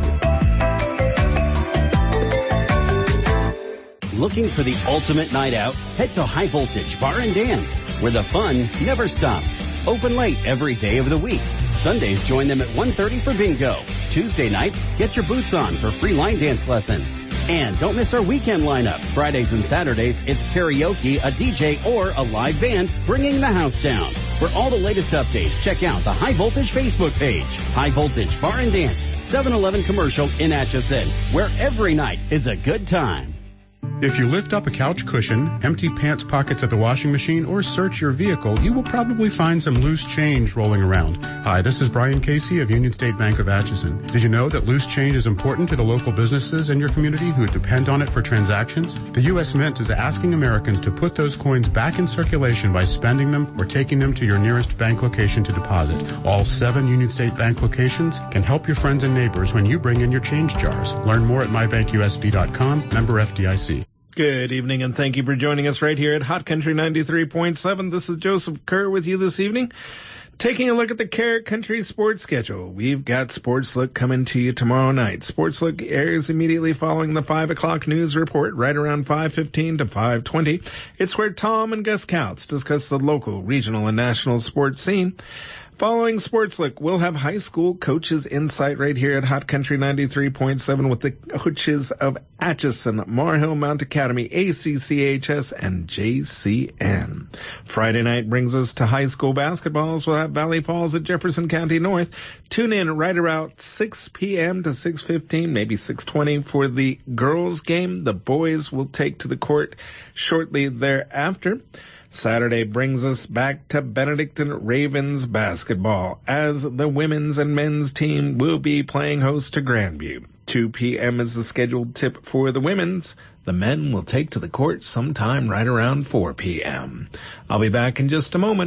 Looking for the ultimate night out? Head to High Voltage Bar and Dance, where the fun never stops. Open late every day of the week. Sundays, join them at one thirty for bingo. Tuesday nights, get your boots on for free line dance lessons. And don't miss our weekend lineup. Fridays and Saturdays, it's karaoke, a D J, or a live band bringing the house down. For all the latest updates, check out the High Voltage Facebook page. High Voltage Bar and Dance, seven eleven Commercial in Atchison, where every night is a good time. If you lift up a couch cushion, empty pants pockets at the washing machine, or search your vehicle, you will probably find some loose change rolling around. Hi, this is Brian Casey of Union State Bank of Atchison. Did you know that loose change is important to the local businesses in your community who depend on it for transactions? The U S Mint is asking Americans to put those coins back in circulation by spending them or taking them to your nearest bank location to deposit. All seven Union State Bank locations can help your friends and neighbors when you bring in your change jars. Learn more at my bank U S B dot com, member F D I C. Good evening, and thank you for joining us right here at Hot Country ninety-three point seven. This is Joseph Kerr with you this evening. Taking a look at the C A R E Country sports schedule. We've got Sports Look coming to you tomorrow night. Sports Look airs immediately following the five o'clock news report, right around five fifteen to five twenty. It's where Tom and Gus Couts discuss the local, regional, and national sports scene. Following Sports Look, we'll have high school coaches insight right here at Hot Country ninety-three point seven with the coaches of Atchison, Mar-Hill Mount Academy, A C C H S, and J C N. Friday night brings us to high school basketballs. We'll have Valley Falls at Jefferson County North. Tune in right around six p.m. to six fifteen, maybe six twenty for the girls' game. The boys will take to the court shortly thereafter. Saturday brings us back to Benedictine Ravens basketball as the women's and men's team will be playing host to Grandview. two p.m. is the scheduled tip for the women's. The men will take to the court sometime right around four p.m. I'll be back in just a moment.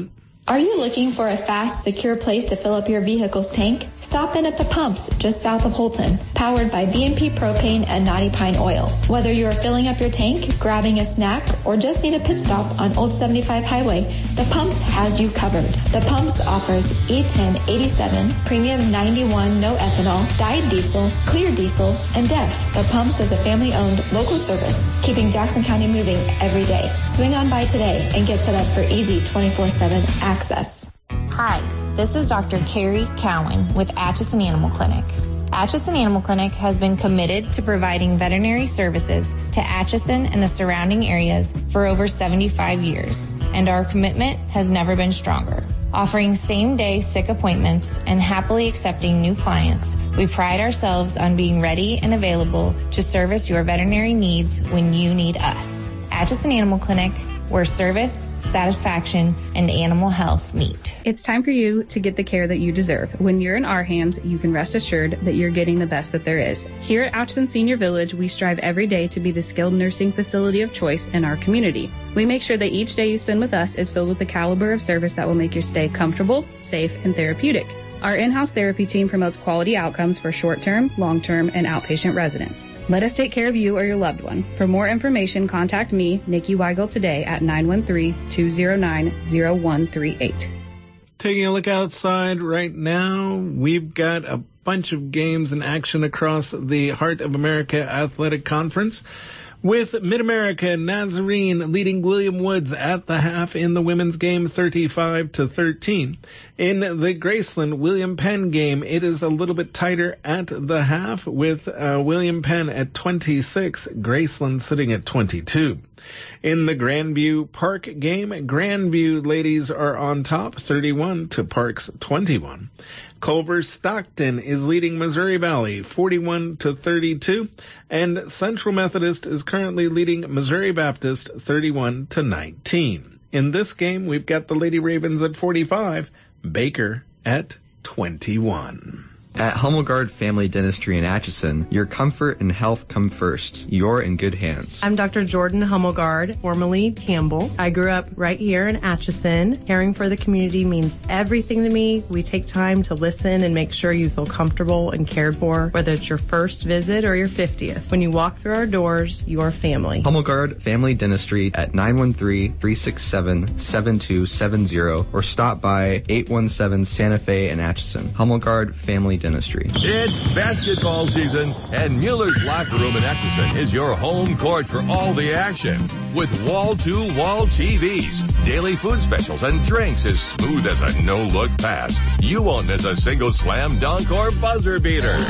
Are you looking for a fast, secure place to fill up your vehicle's tank? Stop in at the pumps just south of Holton, powered by B and P Propane and Knotty Pine Oil. Whether you are filling up your tank, grabbing a snack, or just need a pit stop on Old seventy-five Highway, the Pumps has you covered. The Pumps offers E ten eighty-seven, Premium ninety-one no ethanol, dyed diesel, clear diesel, and D E F. The Pumps is a family-owned local service, keeping Jackson County moving every day. Swing on by today and get set up for easy twenty-four seven access. Hi, this is Doctor Carrie Cowan with Atchison Animal Clinic. Atchison Animal Clinic has been committed to providing veterinary services to Atchison and the surrounding areas for over seventy-five years, and our commitment has never been stronger. Offering same-day sick appointments and happily accepting new clients, we pride ourselves on being ready and available to service your veterinary needs when you need us. Atchison Animal Clinic, where service, satisfaction, and animal health meet. It's time for you to get the care that you deserve. When you're in our hands, you can rest assured that you're getting the best that there is. Here at Atchison Senior Village, we strive every day to be the skilled nursing facility of choice in our community. We make sure that each day you spend with us is filled with the caliber of service that will make your stay comfortable, safe, and therapeutic. Our in-house therapy team promotes quality outcomes for short-term, long-term, and outpatient residents. Let us take care of you or your loved one. For more information, contact me, Nikki Weigel, today at nine one three, two zero nine, zero one three eight. Taking a look outside right now, we've got a bunch of games in action across the Heart of America Athletic Conference, with Mid-America Nazarene leading William Woods at the half in the women's game thirty-five to thirteen. In the Graceland William Penn game, it is a little bit tighter at the half, with uh, William Penn at twenty-six, Graceland sitting at twenty-two. In the Grandview Park game, Grandview ladies are on top, thirty-one to Park's twenty-one. Culver Stockton is leading Missouri Valley, forty-one to thirty-two, and Central Methodist is currently leading Missouri Baptist, thirty-one to nineteen. In this game, we've got the Lady Ravens at forty-five, Baker at twenty-one. At Hummelgard Family Dentistry in Atchison, your comfort and health come first. You're in good hands. I'm Doctor Jordan Hummelgard, formerly Campbell. I grew up right here in Atchison. Caring for the community means everything to me. We take time to listen and make sure you feel comfortable and cared for, whether it's your first visit or your fiftieth. When you walk through our doors, you are family. Hummelgard Family Dentistry at nine one three, three six seven, seven two seven zero or stop by eight one seven Santa Fe in Atchison. Hummelgard Family Dentistry. It's basketball season, and Mueller's Locker Room in Atchison is your home court for all the action. With wall-to-wall T Vs, daily food specials, and drinks as smooth as a no-look pass, you won't miss a single slam dunk or buzzer beater.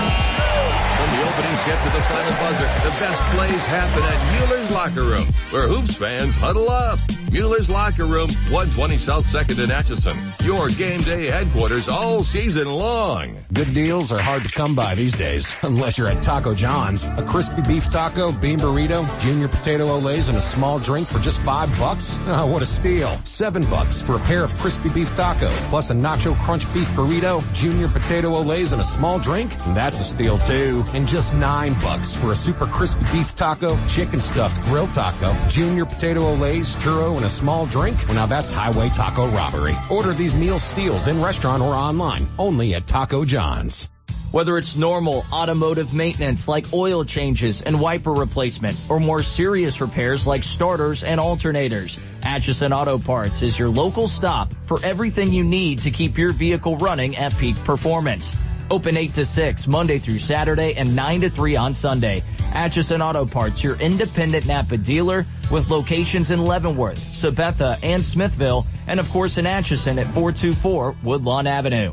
From the opening skip to the final buzzer, the best plays happen at Mueller's Locker Room, where hoops fans huddle up. Mueller's Locker Room, one twenty South second in Atchison. Your game day headquarters all season long. Good deals are hard to come by these days, unless you're at Taco John's. A crispy beef taco, bean burrito, junior potato olays, and a small drink for just five bucks? Oh, what a steal. Seven bucks for a pair of crispy beef tacos, plus a nacho crunch beef burrito, junior potato olays, and a small drink? That's a steal, too. And just nine bucks for a super crispy beef taco, chicken stuffed grilled taco, junior potato olays, churro, and a small drink? Well, now that's highway taco robbery. Order these meal steals in restaurant or online, only at Taco John's. Whether it's normal automotive maintenance like oil changes and wiper replacement, or more serious repairs like starters and alternators, Atchison Auto Parts is your local stop for everything you need to keep your vehicle running at peak performance. Open eight to six Monday through Saturday and nine to three on Sunday. Atchison Auto Parts, your independent Napa dealer, with locations in Leavenworth, Sabetha, and Smithville, and of course in Atchison at four two four Woodlawn Avenue.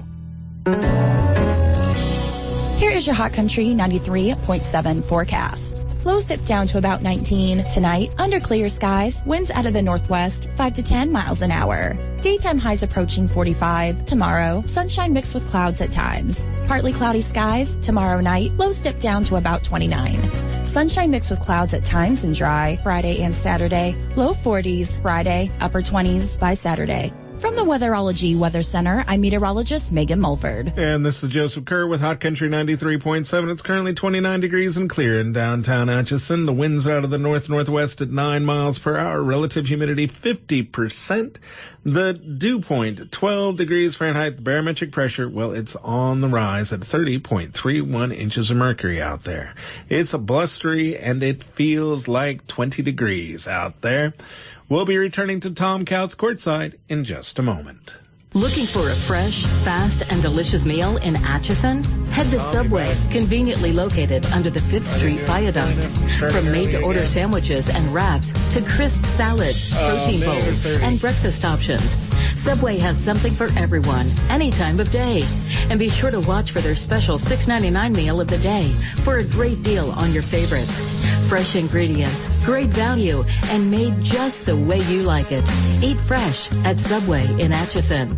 Here is your Hot Country ninety-three point seven forecast. Low dips down to about nineteen. Tonight, under clear skies, winds out of the northwest, five to ten miles an hour. Daytime highs approaching forty-five. Tomorrow, sunshine mixed with clouds at times. Partly cloudy skies. Tomorrow night, lows dip down to about twenty-nine. Sunshine mixed with clouds at times and dry Friday and Saturday. Low forties Friday, upper twenties by Saturday. From the Weatherology Weather Center, I'm meteorologist Megan Mulford. And this is Joseph Kerr with Hot Country ninety-three point seven. It's currently twenty-nine degrees and clear in downtown Atchison. The wind's out of the north-northwest at nine miles per hour. Relative humidity fifty percent. The dew point twelve degrees Fahrenheit. The barometric pressure, well, it's on the rise at thirty point three one inches of mercury out there. It's a blustery and it feels like twenty degrees out there. We'll be returning to Tom Couts courtside in just a moment. Looking for a fresh, fast, and delicious meal in Atchison? Head to Subway, conveniently located under the fifth Street Viaduct. From made-to-order sandwiches and wraps to crisp salads, protein bowls, and breakfast options, Subway has something for everyone, any time of day. And be sure to watch for their special six ninety-nine meal of the day for a great deal on your favorites. Fresh ingredients, great value, and made just the way you like it. Eat fresh at Subway in Atchison.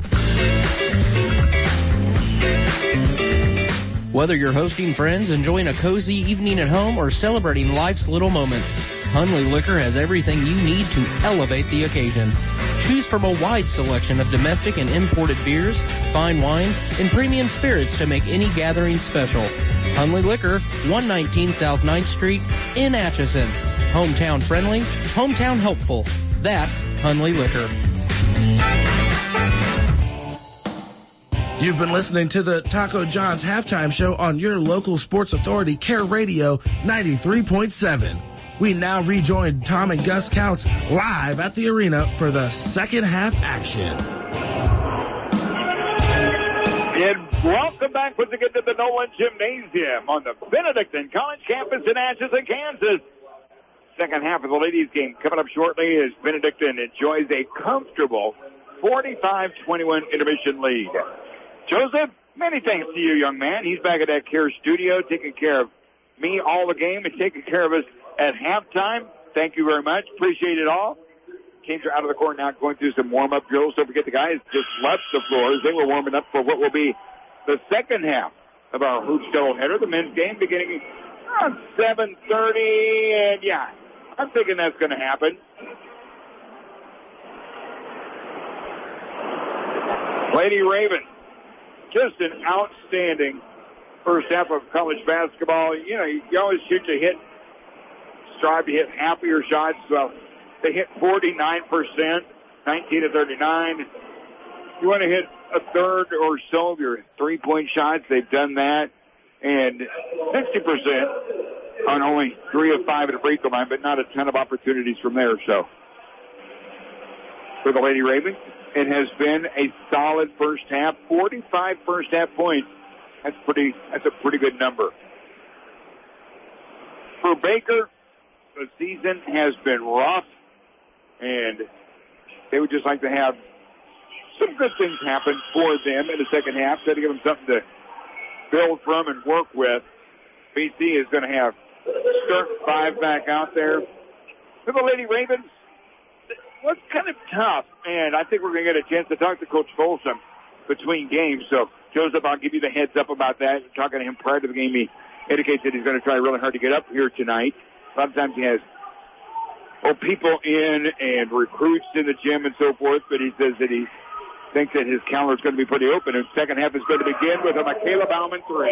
Whether you're hosting friends, enjoying a cozy evening at home, or celebrating life's little moments, Hunley Liquor has everything you need to elevate the occasion. Choose from a wide selection of domestic and imported beers, fine wines, and premium spirits to make any gathering special. Hunley Liquor, one nineteen South ninth Street in Atchison. Hometown friendly, hometown helpful. That's Hunley Liquor. You've been listening to the Taco John's halftime show on your local sports authority, Care Radio ninety-three point seven. We now rejoin Tom and Gus Couts live at the arena for the second half action. And welcome back once again to the Nolan Gymnasium on the Benedictine College campus in Atchison, Kansas. Second half of the ladies' game coming up shortly as Benedictine enjoys a comfortable forty-five twenty-one intermission lead. Joseph, many thanks to you, young man. He's back at that Care studio taking care of me all the game and taking care of us at halftime. Thank you very much. Appreciate it all. Teams are out of the court now going through some warm-up drills. Don't forget the guys just left the floors. They were warming up for what will be the second half of our hoops doubleheader. The men's game beginning around seven thirty. And, yeah, I'm thinking that's going to happen. Lady Ravens. Just an outstanding first half of college basketball. You know, you always shoot to hit, strive to hit half of your shots. Well, they hit forty-nine percent, nineteen to thirty-nine. You want to hit a third or so of your three-point shots. They've done that. And sixty percent on only three of five at the free throw line, but not a ton of opportunities from there. So, for the Lady Ravens, it has been a solid first half. forty-five first half points. That's pretty. That's a pretty good number. For Baker, the season has been rough, and they would just like to have some good things happen for them in the second half. Try to give them something to build from and work with. B C is going to have start five back out there. For the Lady Ravens, what's kind of tough, and I think we're going to get a chance to talk to Coach Folsom between games. So, Joseph, I'll give you the heads up about that. Talking to him prior to the game, he indicates that he's going to try really hard to get up here tonight. Sometimes he has well, people in and recruits in the gym and so forth, but he says that he thinks that his calendar is going to be pretty open. And second half is going to begin with a Michaela Bauman three.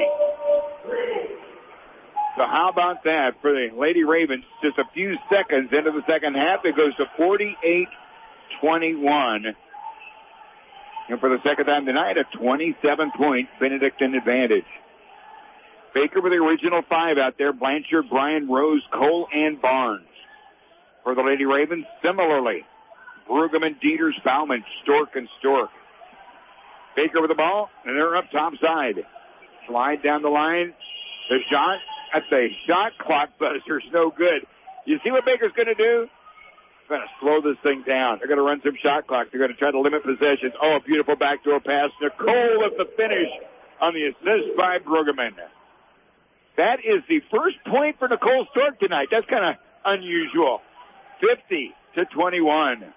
So how about that for the Lady Ravens? Just a few seconds into the second half, it goes to forty-eight twenty-one. And for the second time tonight, a twenty-seven point Benedictine advantage. Baker with the original five out there. Blanchard, Bryan, Rose, Cole, and Barnes. For the Lady Ravens, similarly, Brueggemann, Dieters, Bauman, Stork, and Stork. Baker with the ball, and they're up top side. Slide down the line. The shot. That's a shot clock buzzer's no good. You see what Baker's going to do? They're going to slow this thing down. They're going to run some shot clock. They're going to try to limit possessions. Oh, a beautiful backdoor pass. Nicole with the finish on the assist by Brueggemann. That is the first point for Nicole Stork tonight. That's kind of unusual. fifty to twenty-one.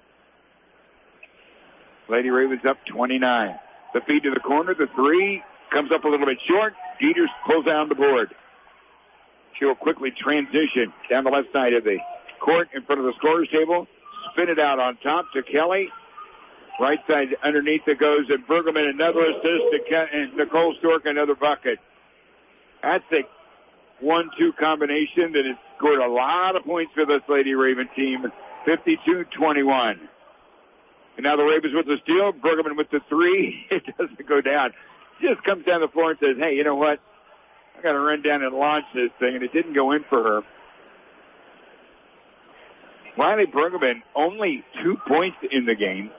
Lady Ravens up twenty-nine. The feed to the corner. The three comes up a little bit short. Dieters pulls down the board. She'll quickly transition down the left side of the court in front of the scorer's table. Spin it out on top to Kelly. Right side underneath it goes, and Bergerman another assist, to Ke- and Nicole Stork another bucket. That's a one two combination that has scored a lot of points for this Lady Raven team, fifty-two twenty-one. And now the Ravens with the steal, Bergerman with the three. It doesn't go down. She just comes down the floor and says, hey, you know what? I got to run down and launch this thing, and it didn't go in for her. Riley Bergerman, only two points in the game.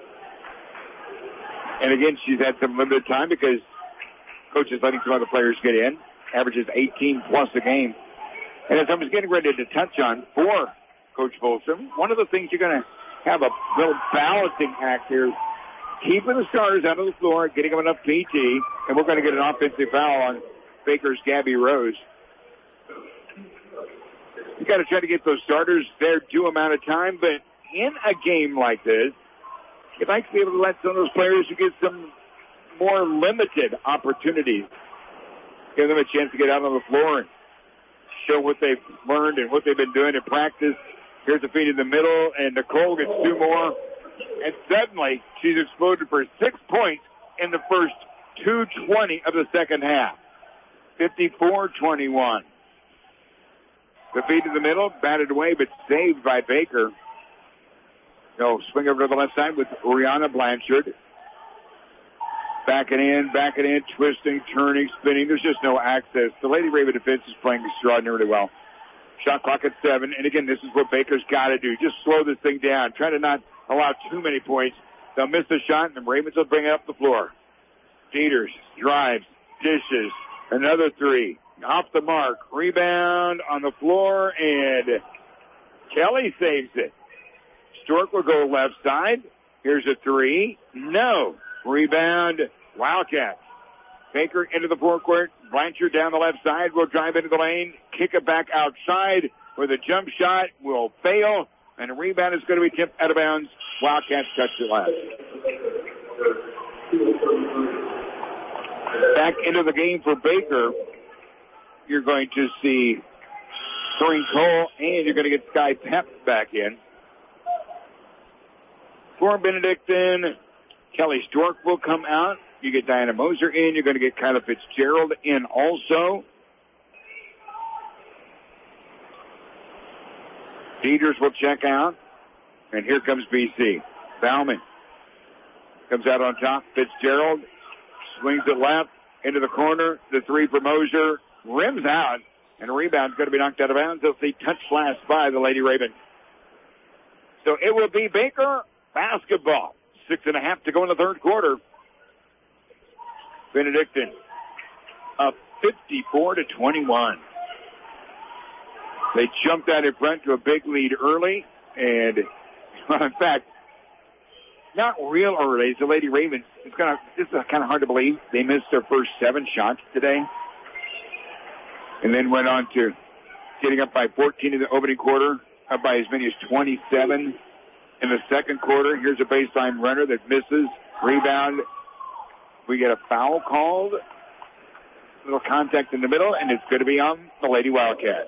And again, she's had some limited time because coach is letting some other players get in. Averages eighteen plus a game. And as I was getting ready to touch on for Coach Folsom, one of the things you're going to have a little balancing act here, keeping the starters out of the floor, getting them enough P T, and we're going to get an offensive foul on Baker's Gabby Rose. You got to try to get those starters their due amount of time, but in a game like this, you'd like to be able to let some of those players who get some more limited opportunities, give them a chance to get out on the floor and show what they've learned and what they've been doing in practice. Here's a feed in the middle, and Nicole gets two more. And suddenly, she's exploded for six points in the first two twenty of the second half. fifty-four twenty-one. The feed in the middle, batted away, but saved by Baker. No, swing over to the left side with Rihanna Blanchard. Backing in, backing in, twisting, turning, spinning. There's just no access. The Lady Raven defense is playing extraordinarily well. Shot clock at seven. And again, this is what Baker's got to do. Just slow this thing down. Try to not allow too many points. They'll miss the shot, and the Ravens will bring it up the floor. Dieters drives, dishes, another three. Off the mark. Rebound on the floor, and Kelly saves it. Stork will go left side. Here's a three. No. Rebound, Wildcats. Baker into the forecourt. Blanchard down the left side will drive into the lane. Kick it back outside with a jump shot. Will fail. And a rebound is going to be tipped out of bounds. Wildcats touch it last. Back into the game for Baker. You're going to see Doreen Cole, and you're going to get Sky Pep back in. For Benedictine, Kelly Stork will come out. You get Diana Moser in. You're going to get Kyla Fitzgerald in also. Dieters will check out. And here comes B C. Bauman comes out on top. Fitzgerald swings it left into the corner. The three for Moser. Rims out. And a rebound is going to be knocked out of bounds. They'll see touch last by the Lady Ravens. So it will be Baker basketball. Six and a half to go in the third quarter. Benedictine up fifty-four to twenty-one. They jumped out in front to a big lead early, and in fact, not real early. It's the Lady Ravens. It's kind of this is kind of hard to believe. They missed their first seven shots today, and then went on to getting up by fourteen in the opening quarter, up by as many as twenty-seven. In the second quarter, here's a baseline runner that misses. Rebound. We get a foul called. A little contact in the middle, and it's going to be on the Lady Wildcat.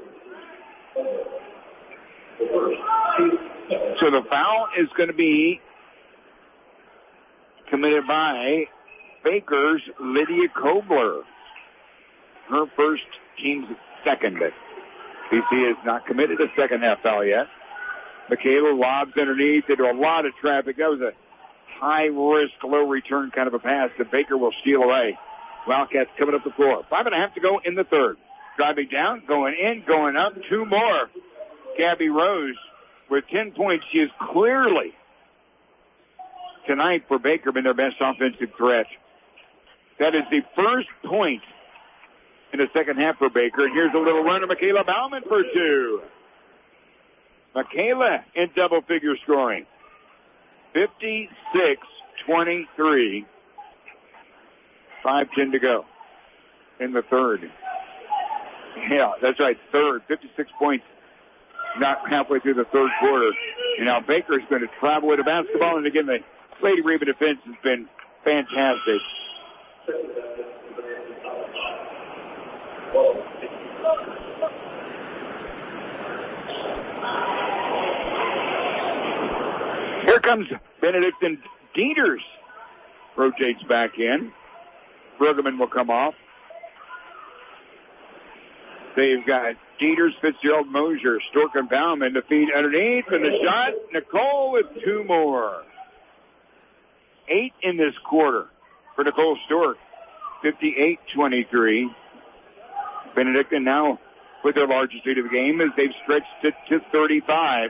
So the foul is going to be committed by Baker's Lydia Kobler. Her first, team's second. B C has not committed a second half foul yet. Michaela lobs underneath into a lot of traffic. That was a high-risk, low-return kind of a pass that Baker will steal away. Wildcats coming up the floor. Five and a half to go in the third. Driving down, going in, going up. Two more. Gabby Rose with ten points. She is clearly, tonight for Baker, been their best offensive threat. That is the first point in the second half for Baker. And here's a little run of Michaela Bauman for two. Michaela in double-figure scoring. fifty-six twenty-three. five ten to go in the third. Yeah, that's right, third. fifty-six points not halfway through the third quarter. And now Baker's going to travel with the basketball. And again, the Lady Raven defense has been fantastic. Here comes Benedictine Dieters. Rotates back in. Brueggemann will come off. They've got Dieters, Fitzgerald, Mosier, Stork, and Bauman to feed underneath. And the shot, Nicole with two more. Eight in this quarter for Nicole Stork. fifty-eight twenty-three. Benedictine now with their largest lead of the game as they've stretched it to thirty-five.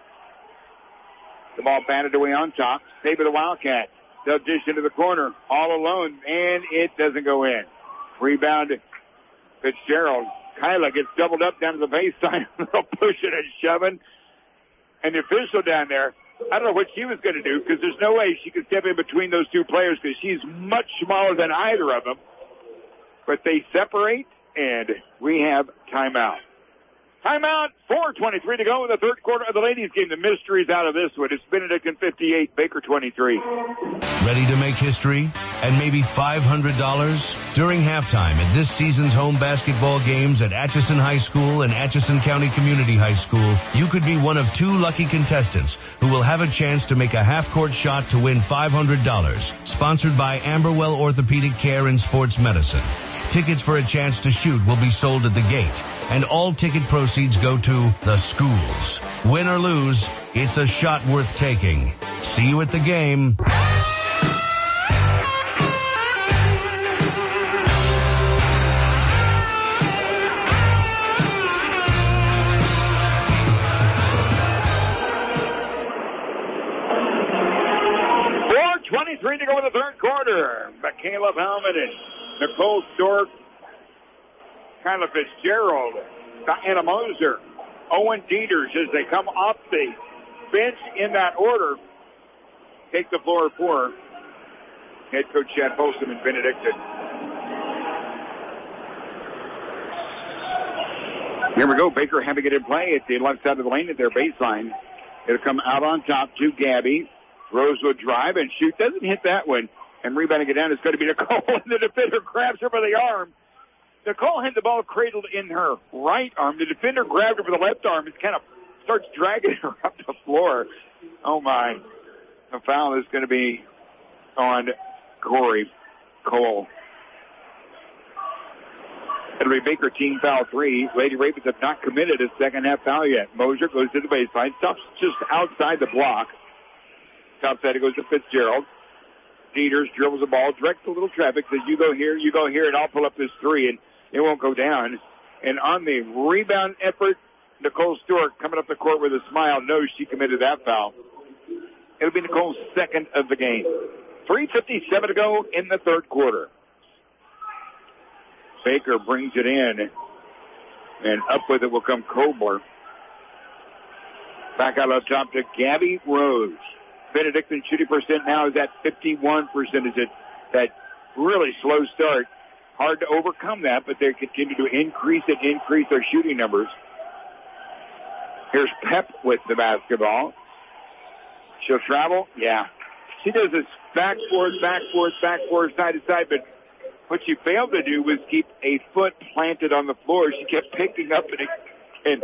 The ball batted away on top. Save of the Wildcat. They'll dish into the corner all alone, and it doesn't go in. Rebound Fitzgerald. Kyla gets doubled up down to the baseline. They'll push it and shoving. And the official down there, I don't know what she was going to do because there's no way she could step in between those two players because she's much smaller than either of them. But they separate, and we have timeout. Timeout, four twenty-three to go in the third quarter of the ladies' game. The mystery's out of this one. It's Benedictine fifty-eight, Baker twenty-three. Ready to make history and maybe five hundred dollars? During halftime at this season's home basketball games at Atchison High School and Atchison County Community High School, you could be one of two lucky contestants who will have a chance to make a half-court shot to win five hundred dollars. Sponsored by Amberwell Orthopedic Care and Sports Medicine. Tickets for a chance to shoot will be sold at the gate, and all ticket proceeds go to the schools. Win or lose, it's a shot worth taking. See you at the game. four twenty-three to go in the third quarter. Michaela Bauman and Nicole Stork, Kyla Fitzgerald, Diana Moser, Owen Dieters as they come off the bench in that order. Take the floor for head coach Chad Folsom and Benedictine. Here we go. Baker having it in play at the left side of the lane at their baseline. It'll come out on top to Gabby. Rose will drive and shoot. Doesn't hit that one. And rebounding it down is going to be Nicole, and the defender grabs her by the arm. Nicole had the ball cradled in her right arm. The defender grabbed her by the left arm and kind of starts dragging her up the floor. Oh, my. The foul is going to be on Corey Cole. It'll be Baker team foul three. Lady Ravens have not committed a second half foul yet. Mosier goes to the baseline, stops just outside the block. Top side it goes to Fitzgerald. Dieters dribbles the ball, directs a little traffic, says you go here, you go here, and I'll pull up this three, and it won't go down. And on the rebound effort, Nicole Stewart coming up the court with a smile knows she committed that foul. It'll be Nicole's second of the game. three fifty-seven to go in the third quarter. Baker brings it in, and up with it will come Kobler. Back out up top to Gabby Rose. Benedictine shooting percent now is at fifty-one percent. Is it that really slow start? Hard to overcome that, but they continue to increase and increase their shooting numbers. Here's Pep with the basketball. She'll travel. Yeah. She does this back forth, back forth, back forth, side to side, but what she failed to do was keep a foot planted on the floor. She kept picking up and, and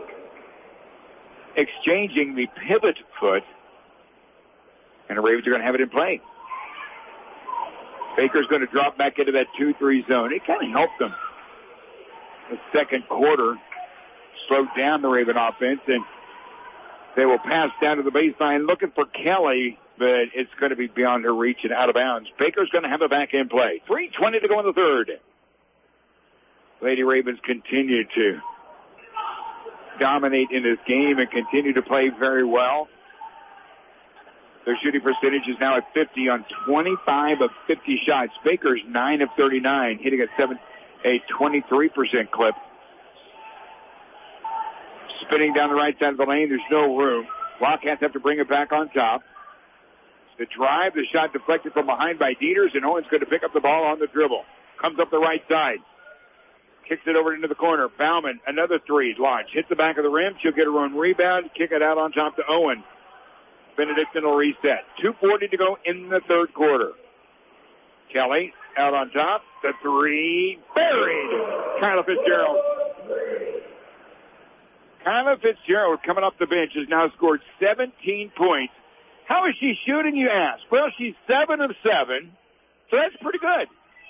exchanging the pivot foot. And the Ravens are going to have it in play. Baker's going to drop back into that two three zone. It kind of helped them. The second quarter slowed down the Raven offense, and they will pass down to the baseline looking for Kelly, but it's going to be beyond her reach and out of bounds. Baker's going to have it back in play. three twenty to go in the third. Lady Ravens continue to dominate in this game and continue to play very well. Their shooting percentage is now at fifty on twenty-five of fifty shots. Baker's nine of thirty-nine, hitting a seven, a twenty-three percent clip. Spinning down the right side of the lane, there's no room. Wildcats have to bring it back on top. The drive, the shot deflected from behind by Dieters, and Owen's going to pick up the ball on the dribble. Comes up the right side. Kicks it over into the corner. Bauman, another three, launch. Hits the back of the rim. She'll get her own rebound. Kick it out on top to Owen. Benedictine will reset. two forty to go in the third quarter. Kelly out on top. The three buried. Kyla Fitzgerald. Kyla Fitzgerald coming off the bench has now scored seventeen points How is she shooting, you ask? Well, she's seven of seven, so that's pretty good.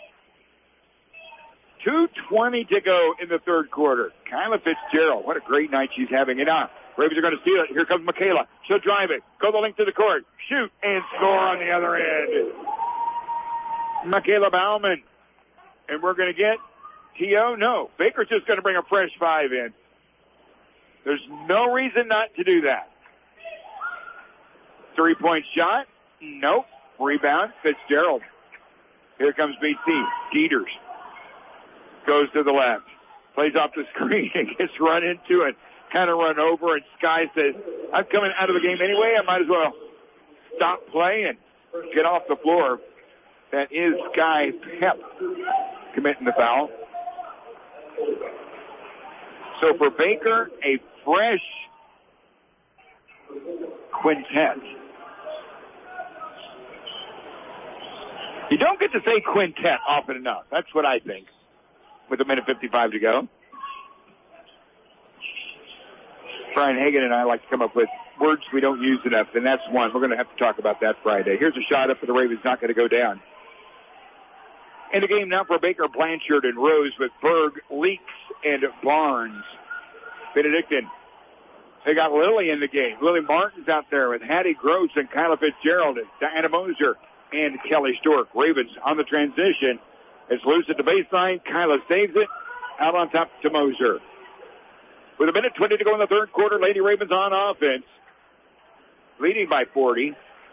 two twenty to go in the third quarter. Kyla Fitzgerald, what a great night she's having it on. Ravens are going to steal it. Here comes Michaela. She'll drive it. Go the length of the court. Shoot and score on the other end. Michaela Bauman. And we're going to get T O? No. Baker's just going to bring a fresh five in. There's no reason not to do that. Three-point shot? Nope. Rebound, Fitzgerald. Here comes B C. Dieters. Goes to the left. Plays off the screen and gets run into it. Kind of run over, and Sky says, I'm coming out of the game anyway. I might as well stop play and get off the floor. That is Sky Pep committing the foul. So for Baker, a fresh quintet. You don't get to say quintet often enough. That's what I think. With a minute fifty-five to go. Brian Hagan and I like to come up with words we don't use enough, and that's one. We're going to have to talk about that Friday. Here's a shot up for the Ravens, not going to go down. In the game now for Baker, Blanchard, and Rose with Berg, Leaks, and Barnes. Benedictine. They got Lily in the game. Lily Martin's out there with Hattie Gross and Kyla Fitzgerald and Diana Moser and Kelly Stork. Ravens on the transition. It's loose at the baseline. Kyla saves it. Out on top to Moser. With a minute twenty to go in the third quarter, Lady Ravens on offense. Leading by forty.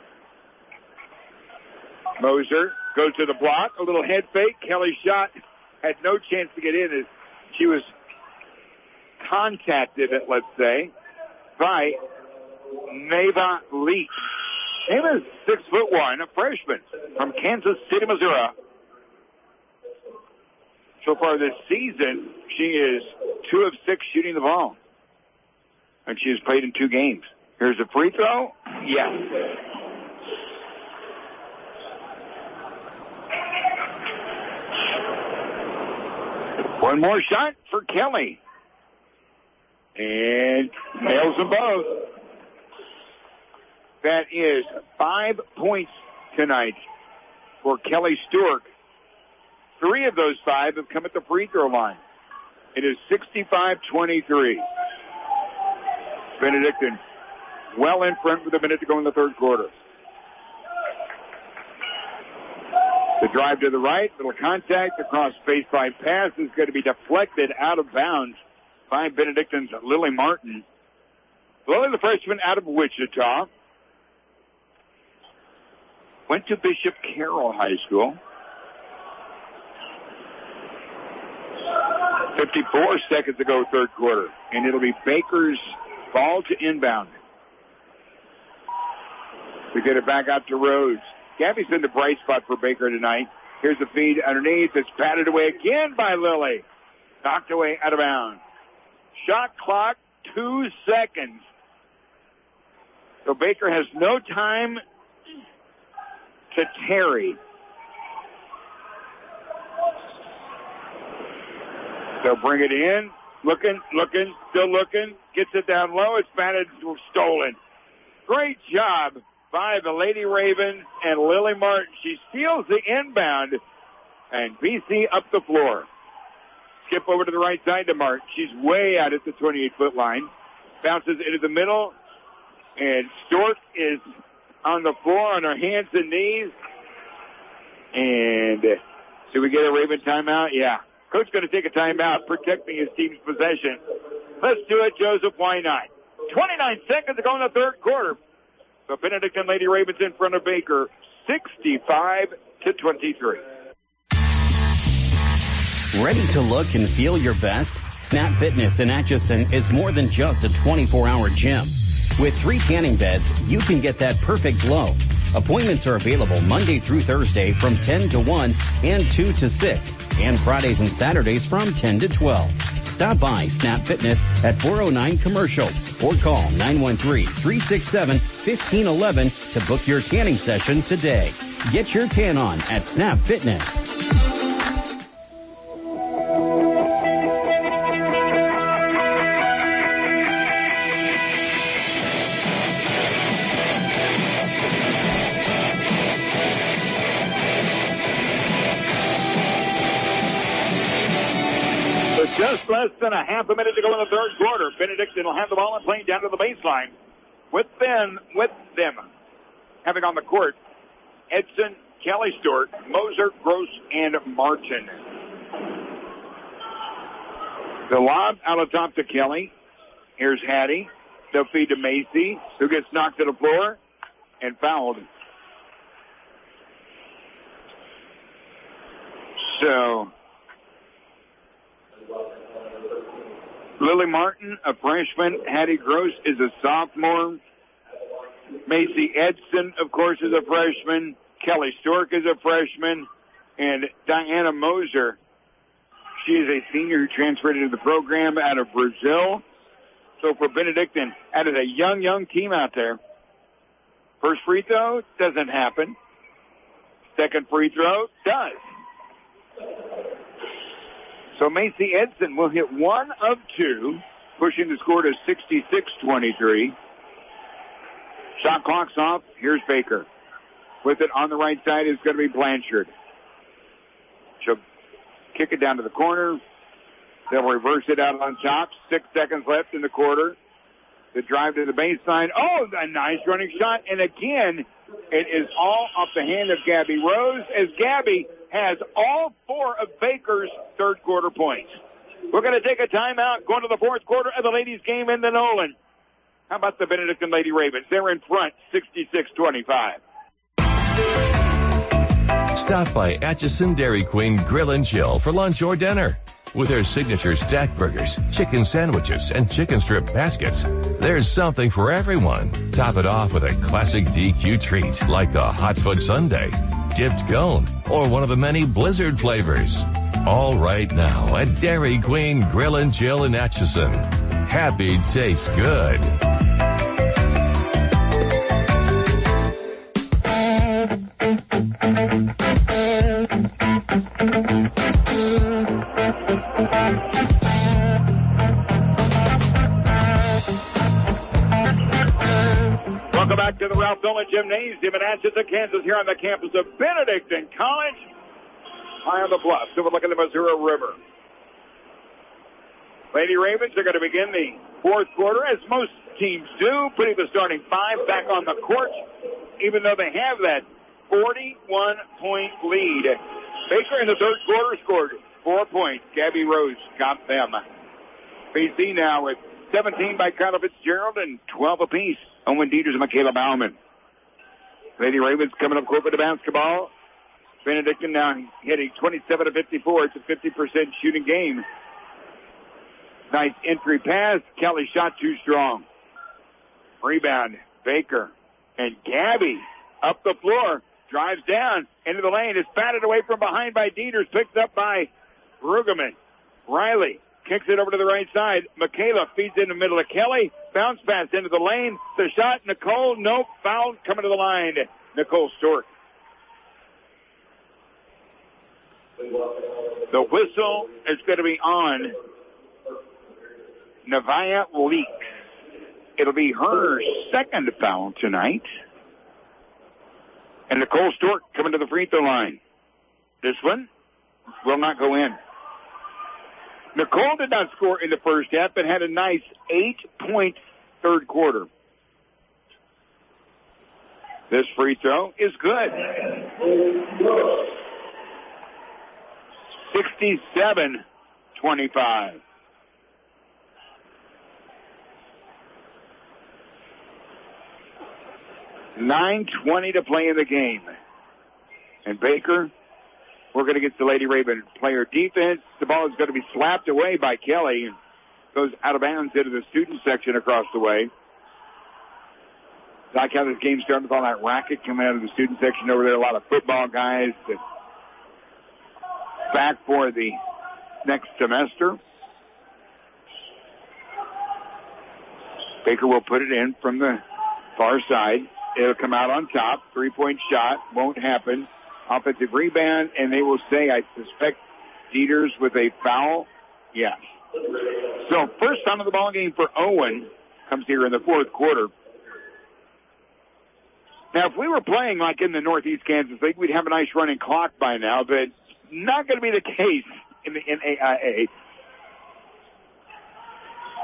Moser goes to the block. A little head fake. Kelly's shot had no chance to get in as she was contacted, let's say, by Neva Leak. Neva's six foot one, a freshman from Kansas City, Missouri. So far this season, she is two of six shooting the ball. And she has played in two games. Here's a free throw. Yes. One more shot for Kelly. And nails them both. That is five points tonight for Kelly Stewart. Three of those five have come at the free throw line. It is sixty-five twenty-three. Benedictine well in front with a minute to go in the third quarter. The drive to the right, little contact across baseline pass is going to be deflected out of bounds by Benedictine's Lily Martin. Lily, the freshman out of Wichita, went to Bishop Carroll High School. fifty-four seconds to go, third quarter. And it'll be Baker's ball to inbound. We get it back out to Rose. Gabby's been the bright spot for Baker tonight. Here's the feed underneath. It's patted away again by Lily. Knocked away out of bounds. Shot clock, two seconds. So Baker has no time to tarry. They'll bring it in. Looking, looking, still looking. Gets it down low. It's batted, stolen. Great job by the Lady Ravens and Lily Martin. She steals the inbound, and B C up the floor. Skip over to the right side to Martin. She's way out at the twenty-eight foot line. Bounces into the middle, and Stork is on the floor on her hands and knees. And uh, do we get a Raven timeout? Yeah. Coach going to take a timeout, protecting his team's possession. Let's do it, Joseph. Why not? twenty-nine seconds to go in the third quarter. So Benedictine Lady Ravens in front of Baker, sixty-five to twenty-three. Ready to look and feel your best? Snap Fitness in Atchison is more than just a twenty-four hour gym. With three tanning beds, you can get that perfect glow. Appointments are available Monday through Thursday from ten to one and two to six, and Fridays and Saturdays from ten to twelve. Stop by Snap Fitness at four oh nine Commercial or call nine one three, three six seven, one five one one to book your tanning session today. Get your tan on at Snap Fitness. less than a half a minute to go in the third quarter. Benedictine will have the ball and playing down to the baseline. With them, with them having on the court Edson, Kelly Stork, Moser, Gross, and Martin. The lob out of top to Kelly. Here's Hattie. They'll feed to Macy, who gets knocked to the floor and fouled. So, Lily Martin, a freshman. Hattie Gross is a sophomore. Macy Edson, of course, is a freshman. Kelly Stork is a freshman. And Diana Moser, she is a senior who transferred into the program out of Brazil. So for Benedictine, out of a young, young team out there. First free throw doesn't happen. Second free throw does. So Macy Edson will hit one of two, pushing the score to sixty-six twenty-three. Shot clock's off. Here's Baker. With it on the right side is going to be Blanchard. She'll kick it down to the corner. They'll reverse it out on top. Six seconds left in the quarter. The drive to the baseline. Oh, a nice running shot. And again, it is all off the hand of Gabby Rose as Gabby has all four of Baker's third quarter points. We're going to take a timeout, going to the fourth quarter of the ladies' game in the Nolan. How about the Benedictine Lady Ravens? They're in front, sixty-six twenty-five. Stop by Atchison Dairy Queen Grill and Chill for lunch or dinner. With their signature stack burgers, chicken sandwiches, and chicken strip baskets, there's something for everyone. Top it off with a classic D Q treat like the Hot Foot Sundae, dipped cone, or one of the many Blizzard flavors. All right now at Dairy Queen Grill and Chill in Atchison. Happy tastes good. Welcome back to the Ralph Dolan Gymnasium in Atchison, Kansas, here on the campus of Benedictine College. High on the bluffs, overlooking the Missouri River. Lady Ravens are going to begin the fourth quarter, as most teams do, putting the starting five back on the court, even though they have that forty-one point lead. Baker in the third quarter scored four points. Gabby Rose got them. B C now with seventeen by Kyla Fitzgerald and twelve apiece. Owen Dieters and Michaela Bauman. Lady Ravens coming up court with the basketball. Benedictine now hitting twenty-seven of fifty-four. It's a fifty percent shooting game. Nice entry pass. Kelly shot too strong. Rebound. Baker and Gabby up the floor. Drives down into the lane. Is batted away from behind by Dieters. Picked up by Brueggemann. Riley kicks it over to the right side. Michaela feeds in the middle of Kelly. Bounce pass into the lane. The shot. Nicole. Nope. Foul coming to the line. Nicole Stork. The whistle is going to be on Nevaeh Leaks. It'll be her second foul tonight. And Nicole Stork coming to the free throw line. This one will not go in. Nicole did not score in the first half, but had a nice eight-point third quarter. This free throw is good. sixty-seven twenty-five. nine twenty to play in the game. And Baker, we're going to get the Lady Raven player defense. The ball is going to be slapped away by Kelly. Goes out of bounds into the student section across the way. Like how this game started with all that racket coming out of the student section over there. A lot of football guys that back for the next semester. Baker will put it in from the far side. It'll come out on top. Three-point shot. Won't happen. Offensive rebound, and they will say, I suspect, Dieters with a foul. Yes. So first time of the ball game for Owen comes here in the fourth quarter. Now, if we were playing like in the Northeast Kansas League, we'd have a nice running clock by now, but not going to be the case in the N A I A.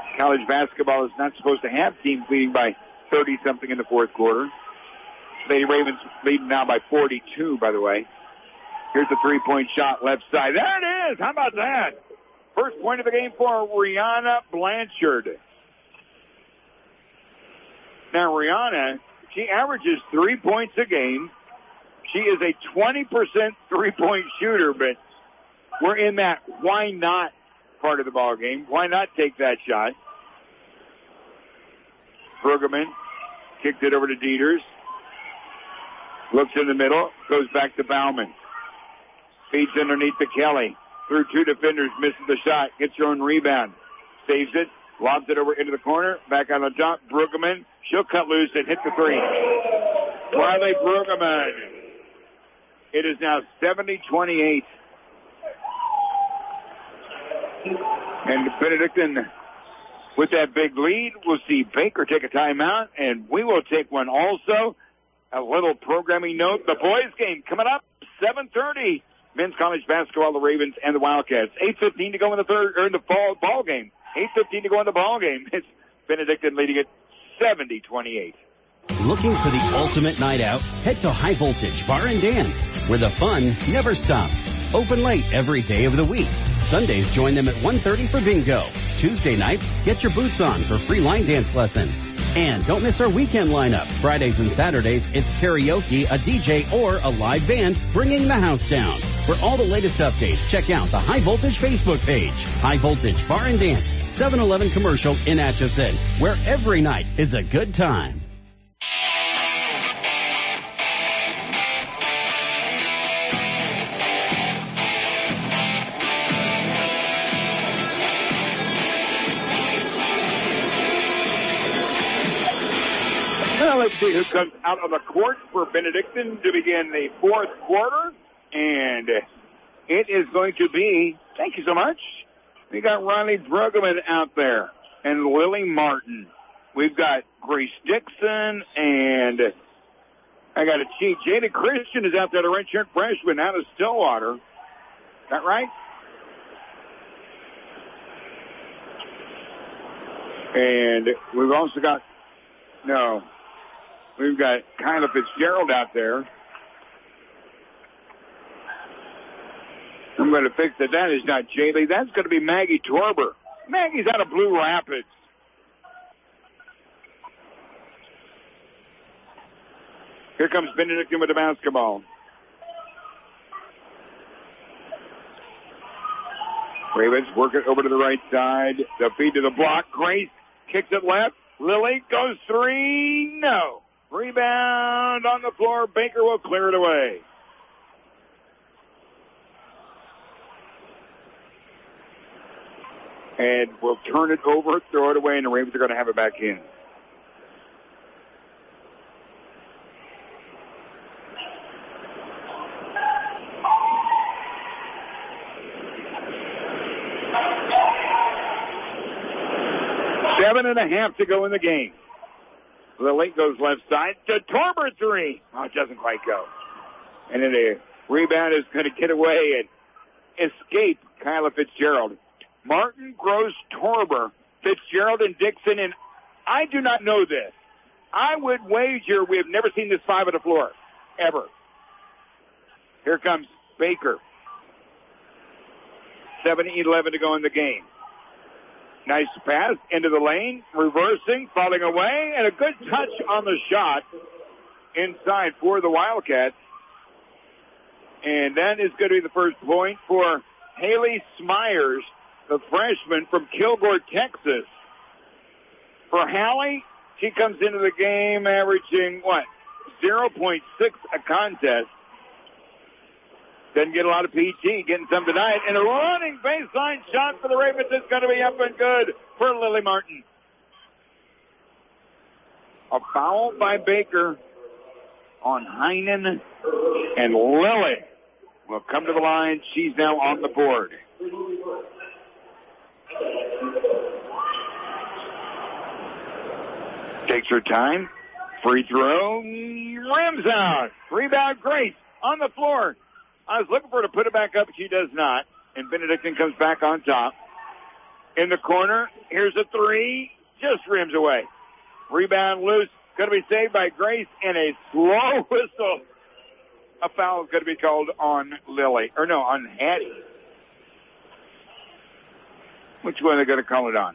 College basketball is not supposed to have teams leading by thirty-something in the fourth quarter. Lady Ravens leading now by forty-two, by the way. Here's the three-point shot left side. There it is! How about that? First point of the game for Rihanna Blanchard. Now, Rihanna, she averages three points a game. She is a twenty percent three-point shooter, but we're in that why not part of the ball game. Why not take that shot? Brueggemann kicks it over to Dieters. Looks in the middle, goes back to Bauman. Feeds underneath to Kelly. Through two defenders, misses the shot, gets her own rebound. Saves it, lobs it over into the corner, back on the top. Brueggemann, she'll cut loose and hit the three. Riley Brueggemann. It is now seventy twenty-eight. And Benedictine with that big lead. We'll see Baker take a timeout, and we will take one also. A little programming note. The boys game coming up, seven thirty. Men's college basketball, the Ravens and the Wildcats. eight fifteen to go in the third, or in the fall ball game. eight fifteen to go in the ball game. It's Benedictine leading it seventy twenty-eight. Looking for the ultimate night out? Head to High Voltage Bar and Dance, where the fun never stops. Open late every day of the week. Sundays, join them at one thirty for bingo. Tuesday nights, get your boots on for free line dance lessons. And don't miss our weekend lineup. Fridays and Saturdays, it's karaoke, a D J, or a live band bringing the house down. For all the latest updates, check out the High Voltage Facebook page. High Voltage Bar and Dance, seven eleven Commercial in Atchison, where every night is a good time. Well, let's see who comes out on the court for Benedictine to begin the fourth quarter. And it is going to be, thank you so much, we got Riley Brueggemann out there and Lily Martin. We've got Grace Dixon, and I got a cheat. Jada Christian is out there, the redshirt freshman out of Stillwater. Is that right? And we've also got, no, we've got Kyla Fitzgerald out there. I'm going to fix that. That is not Jaylee. That's going to be Maggie Torber. Maggie's out of Blue Rapids. Here comes Benedictine with the basketball. Ravens work it over to the right side. The feed to the block. Grace kicks it left. Lily goes three. No. Rebound on the floor. Baker will clear it away. And we'll turn it over, throw it away, and the Ravens are going to have it back in. Seven and a half to go in the game. Lily goes left side to Torber three. Oh, it doesn't quite go. And then the rebound is going to get away and escape Kyla Fitzgerald. Martin, Gross, Torber, Fitzgerald, and Dixon, and I do not know this. I would wager we have never seen this five on the floor, ever. Here comes Baker. seven eleven to go in the game. Nice pass into the lane, reversing, falling away, and a good touch on the shot inside for the Wildcats. And that is going to be the first point for Haley Smyers, the freshman from Kilgore, Texas. For Hallie, she comes into the game averaging, what, zero point six a contest. Doesn't get a lot of P T, getting some tonight. And a running baseline shot for the Ravens is going to be up and good for Lily Martin. A foul by Baker on Heinen, and Lily will come to the line. She's now on the board. Takes her time. Free throw. Rims out. Rebound Grace on the floor. I was looking for her to put it back up, but she does not. And Benedictine comes back on top. in the corner. Here's a three. Just rims away. Rebound loose. Going to be saved by Grace, and a slow whistle. A foul is going to be called on Lily. Or no, on Hattie. Which one are they going to call it on?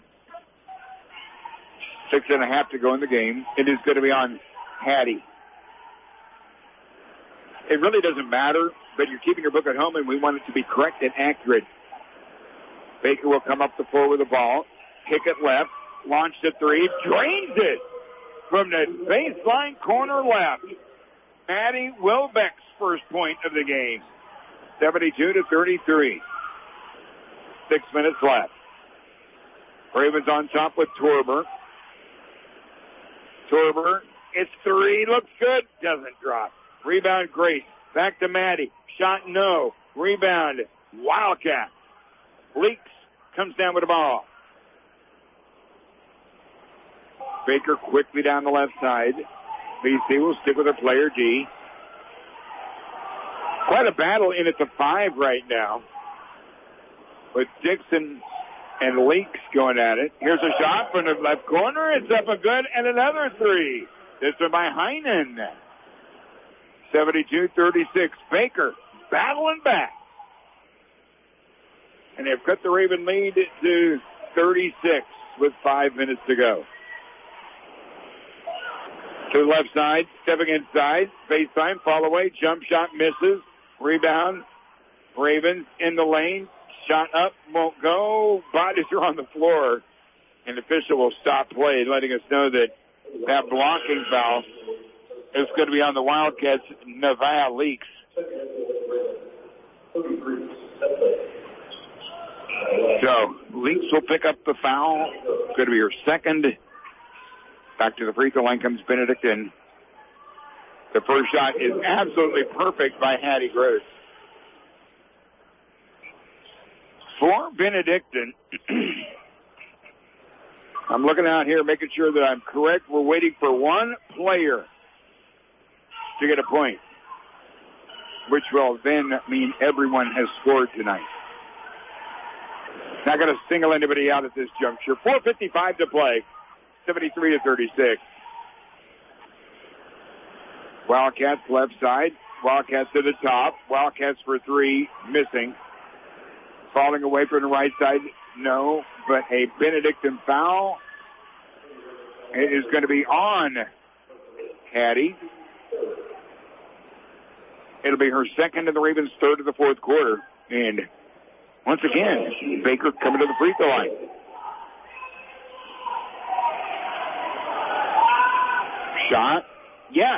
Six and a half to go in the game. It is going to be on Hattie. It really doesn't matter, but you're keeping your book at home, and we want it to be correct and accurate. Baker will come up the floor with the ball. Kick it left. Launch the three. Drains it from the baseline corner left. Maddie Wilbeck's first point of the game. seventy-two to thirty-three. Six minutes left. Ravens on top with Torber. Torber, it's three. Looks good. Doesn't drop. Rebound, Grace. Back to Maddie. Shot, no. Rebound, Wildcat. Leaks, comes down with the ball. Baker quickly down the left side. B C will stick with her player D. Quite a battle in at the five right now. With Dixon and Leaks going at it. Here's a shot from the left corner. It's up a good, and another three. This one by Heinen. seventy-two thirty-six. Baker battling back. And they've cut the Raven lead to thirty-six with five minutes to go. To the left side, stepping inside. Baseline, fall away, jump shot misses. Rebound. Ravens in the lane. Shot up, won't go. Bodies are on the floor. And the official will stop play, letting us know that that blocking foul is going to be on the Wildcats. Nevaeh Leaks. So, Leaks will pick up the foul. It's going to be her second. Back to the free throw line comes Benedictine. The first shot is absolutely perfect by Hattie Gross. For Benedictine, I'm looking out here, making sure that I'm correct. We're waiting for one player to get a point, which will then mean everyone has scored tonight. Not going to single anybody out at this juncture. four fifty-five to play, seventy-three to thirty-six. Wildcats left side. Wildcats to the top. Wildcats for three, missing. Falling away from the right side, no, but a Benedictine foul is going to be on Hattie. It'll be her second and the Ravens' third of the fourth quarter. And once again, Baker coming to the free throw line. Shot, yes.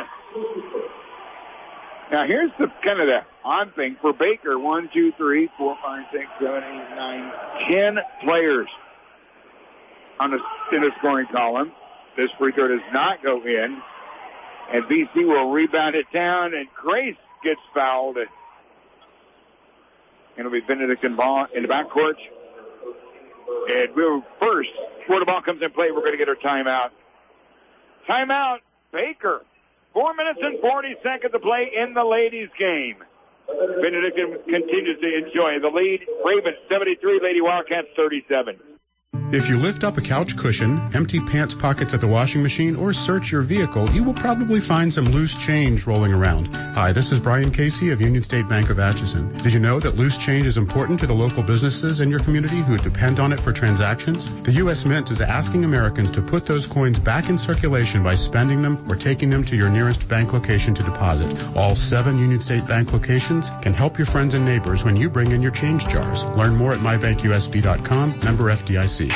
Now, here's the kind of the odd thing for Baker. One, two, three, four, five, six, seven, eight, nine, ten players on the, in the scoring column. This free throw does not go in. And B C will rebound it down, and Grace gets fouled. And it'll be Benedictine ball in the backcourt. And we'll first, before the ball comes in play, we're going to get our timeout. Timeout, Baker. Four minutes and forty seconds to play in the ladies' game. Benedictine continues to enjoy the lead. Ravens seventy-three, Lady Wildcats thirty-seven. If you lift up a couch cushion, empty pants pockets at the washing machine, or search your vehicle, you will probably find some loose change rolling around. Hi, this is Brian Casey of Union State Bank of Atchison. Did you know that loose change is important to the local businesses in your community who depend on it for transactions? The U S Mint is asking Americans to put those coins back in circulation by spending them or taking them to your nearest bank location to deposit. All seven Union State Bank locations can help your friends and neighbors when you bring in your change jars. Learn more at my bank U S B dot com, member F D I C.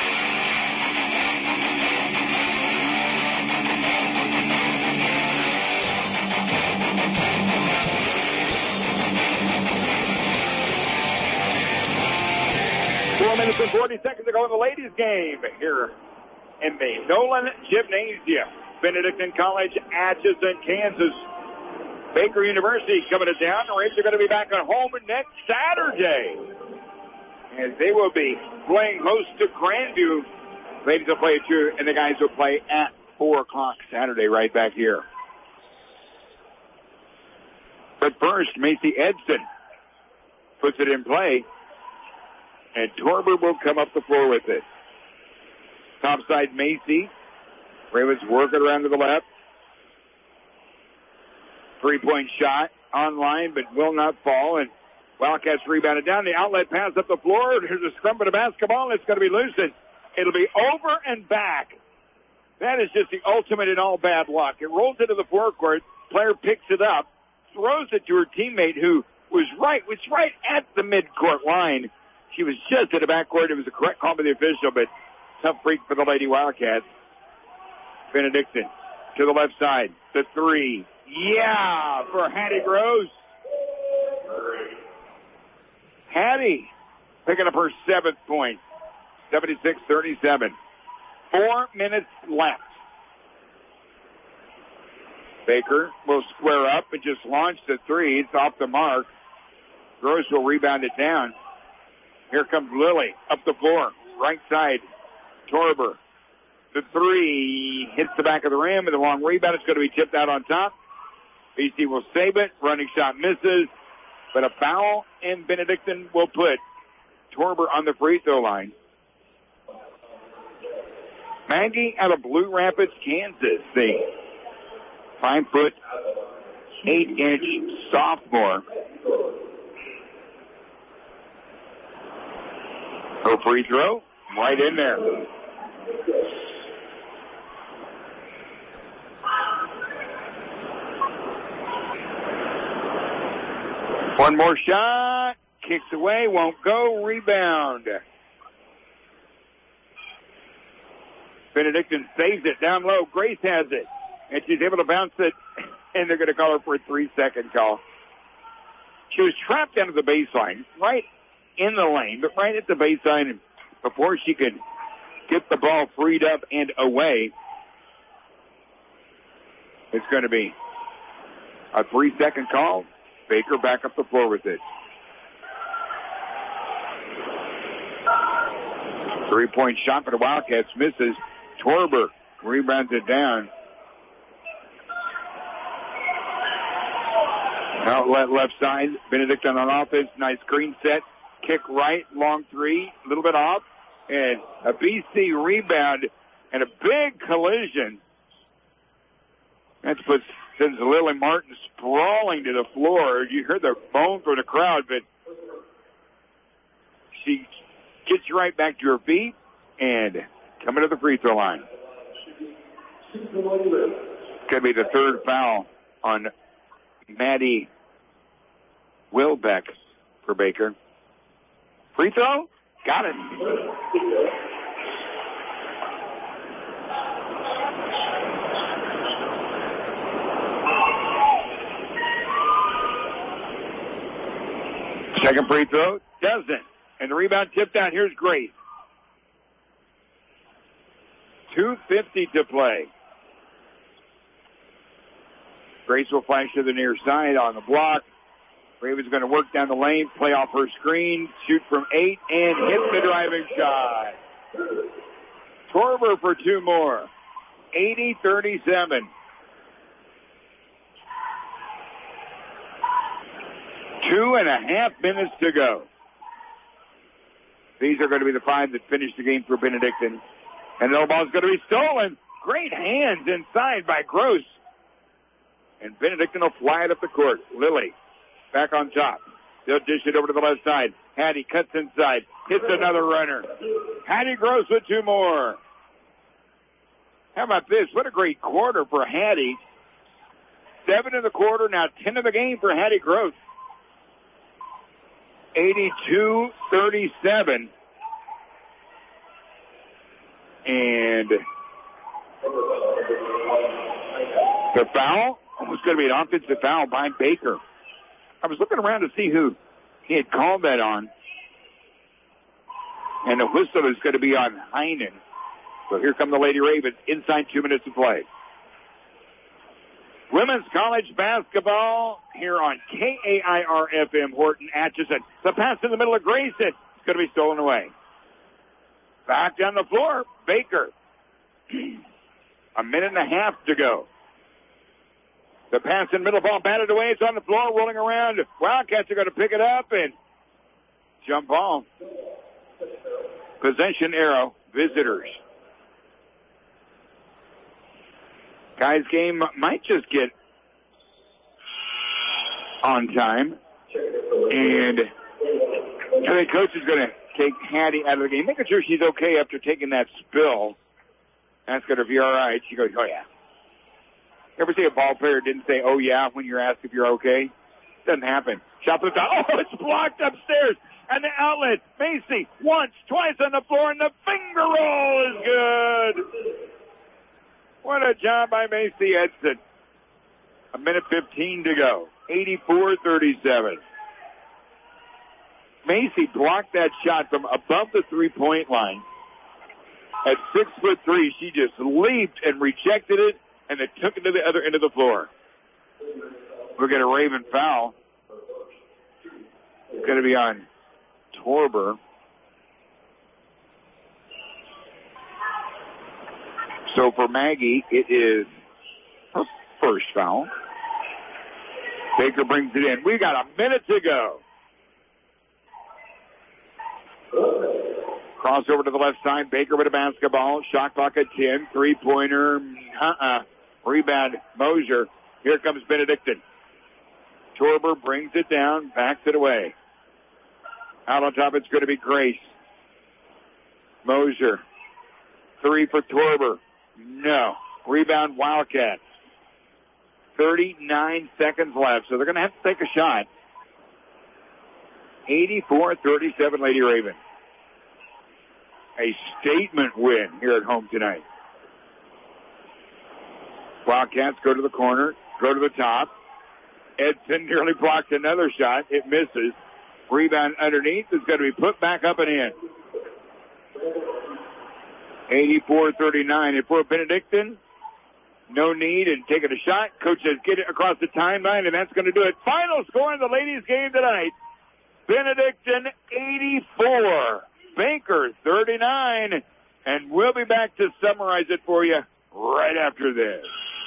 Minutes and forty seconds to go in the ladies' game here in the Nolan Gymnasium. Benedictine College, Atchison, Kansas. Baker University coming to town. The Ravens are going to be back at home next Saturday, as they will be playing host to Grandview. Ladies will play at two, and the guys will play at four o'clock Saturday right back here. But first, Macy Edson puts it in play. And Torber will come up the floor with it. Topside Macy. Ravens working around to the left. Three-point shot online, but will not fall. And Wildcats rebounded down. The outlet pass up the floor. Here's a scrum of the basketball, and it's going to be loosened. It'll be over and back. That is just the ultimate in all bad luck. It rolls into the forecourt. Player picks it up, throws it to her teammate who was right, was right at the midcourt line. She was just at the backcourt. It was a correct call by the official, but tough break for the Lady Wildcats. Benedictine to the left side. The three. Yeah, for Hattie Gross. Hattie picking up her seventh point. seventy-six thirty-seven. Four minutes left. Baker will square up and just launch the three. It's off the mark. Gross will rebound it down. Here comes Lily up the floor. Right side. Torber. The three hits the back of the rim, and the long rebound is going to be tipped out on top. B C will save it. Running shot misses. But a foul, and Benedictine will put Torber on the free throw line. Maggie out of Blue Rapids, Kansas. The five foot, eight inch sophomore. Her free throw, right in there. One more shot, kicks away, won't go, rebound. Benedictine saves it down low. Grace has it, and she's able to bounce it, and they're going to call her for a three-second call. She was trapped down to the baseline, right in the lane, but right at the baseline, and before she could get the ball freed up and away, it's going to be a three-second call. Baker back up the floor with it. Three-point shot for the Wildcats misses. Torber rebounds it down. Outlet left side. Benedictine on offense. Nice screen set. Kick right. Long three. A little bit off. And a B C rebound and a big collision. That puts sends Lily Martin sprawling to the floor. You heard the moan from the crowd, but she gets right back to her feet and coming to the free throw line. Could be the third foul on Maddie Wilbeck for Baker. Free throw? Got it. Second free throw, doesn't. And the rebound tipped out. Here's Grace. two fifty to play. Grace will flash to the near side on the block. Raven's going to work down the lane, play off her screen, shoot from eight, and hit the driving shot. Torber for two more. eighty thirty-seven. Two and a half minutes to go. These are going to be the five that finish the game for Benedictine. And the ball's going to be stolen. Great hands inside by Gross. And Benedictine will fly it up the court. Lily back on top. They'll dish it over to the left side. Hattie cuts inside. Hits another runner. Hattie Gross with two more. How about this? What a great quarter for Hattie. Seven in the quarter, now ten in the game for Hattie Gross. eighty-two thirty-seven. And the foul was going to be an offensive foul by Baker. I was looking around to see who he had called that on. And the whistle is going to be on Heinen. So here come the Lady Ravens inside two minutes to play. Women's college basketball here on K A I R F M Horton Atchison. The pass in the middle of Grayson. It's going to be stolen away. Back down the floor, Baker. A minute and a half to go. The pass in the middle, ball batted away. It's on the floor, rolling around. Wildcats are going to pick it up and jump ball. Possession arrow, visitors. Guys, game might just get on time. And I think coach is going to take Hattie out of the game, making sure she's okay after taking that spill. Ask her if you're all right. She goes, oh, yeah. Ever see a ball player didn't say, oh, yeah, when you're asked if you're okay? Doesn't happen. Shot to the top. Oh, it's blocked upstairs. And the outlet, Macy, once, twice on the floor, and the finger roll is good. What a job by Macy Edson. A minute fifteen to go. eighty-four thirty-seven. Macy blocked that shot from above the three-point line. At six foot three, she just leaped and rejected it, and then took it to the other end of the floor. We'll get a Raven foul. It's going to be on Torber. So for Maggie, it is her first foul. Baker brings it in. We got a minute to go. Crossover to the left side. Baker with a basketball. Shot clock at ten. Three-pointer. Uh-uh. Rebound. Mosier. Here comes Benedictine. Torber brings it down. Backs it away. Out on top, it's going to be Grace. Mosier. Three for Torber. No. Rebound Wildcats. thirty-nine seconds left, so they're going to have to take a shot. eighty-four thirty-seven, Lady Raven. A statement win here at home tonight. Wildcats go to the corner, go to the top. Edson nearly blocks another shot. It misses. Rebound underneath is going to be put back up and in. eighty-four thirty-nine. And for Benedictine, no need in taking a shot. Coach says get it across the timeline, and that's going to do it. Final score in the ladies' game tonight. Benedictine eighty-four. Baker thirty-nine. And we'll be back to summarize it for you right after this.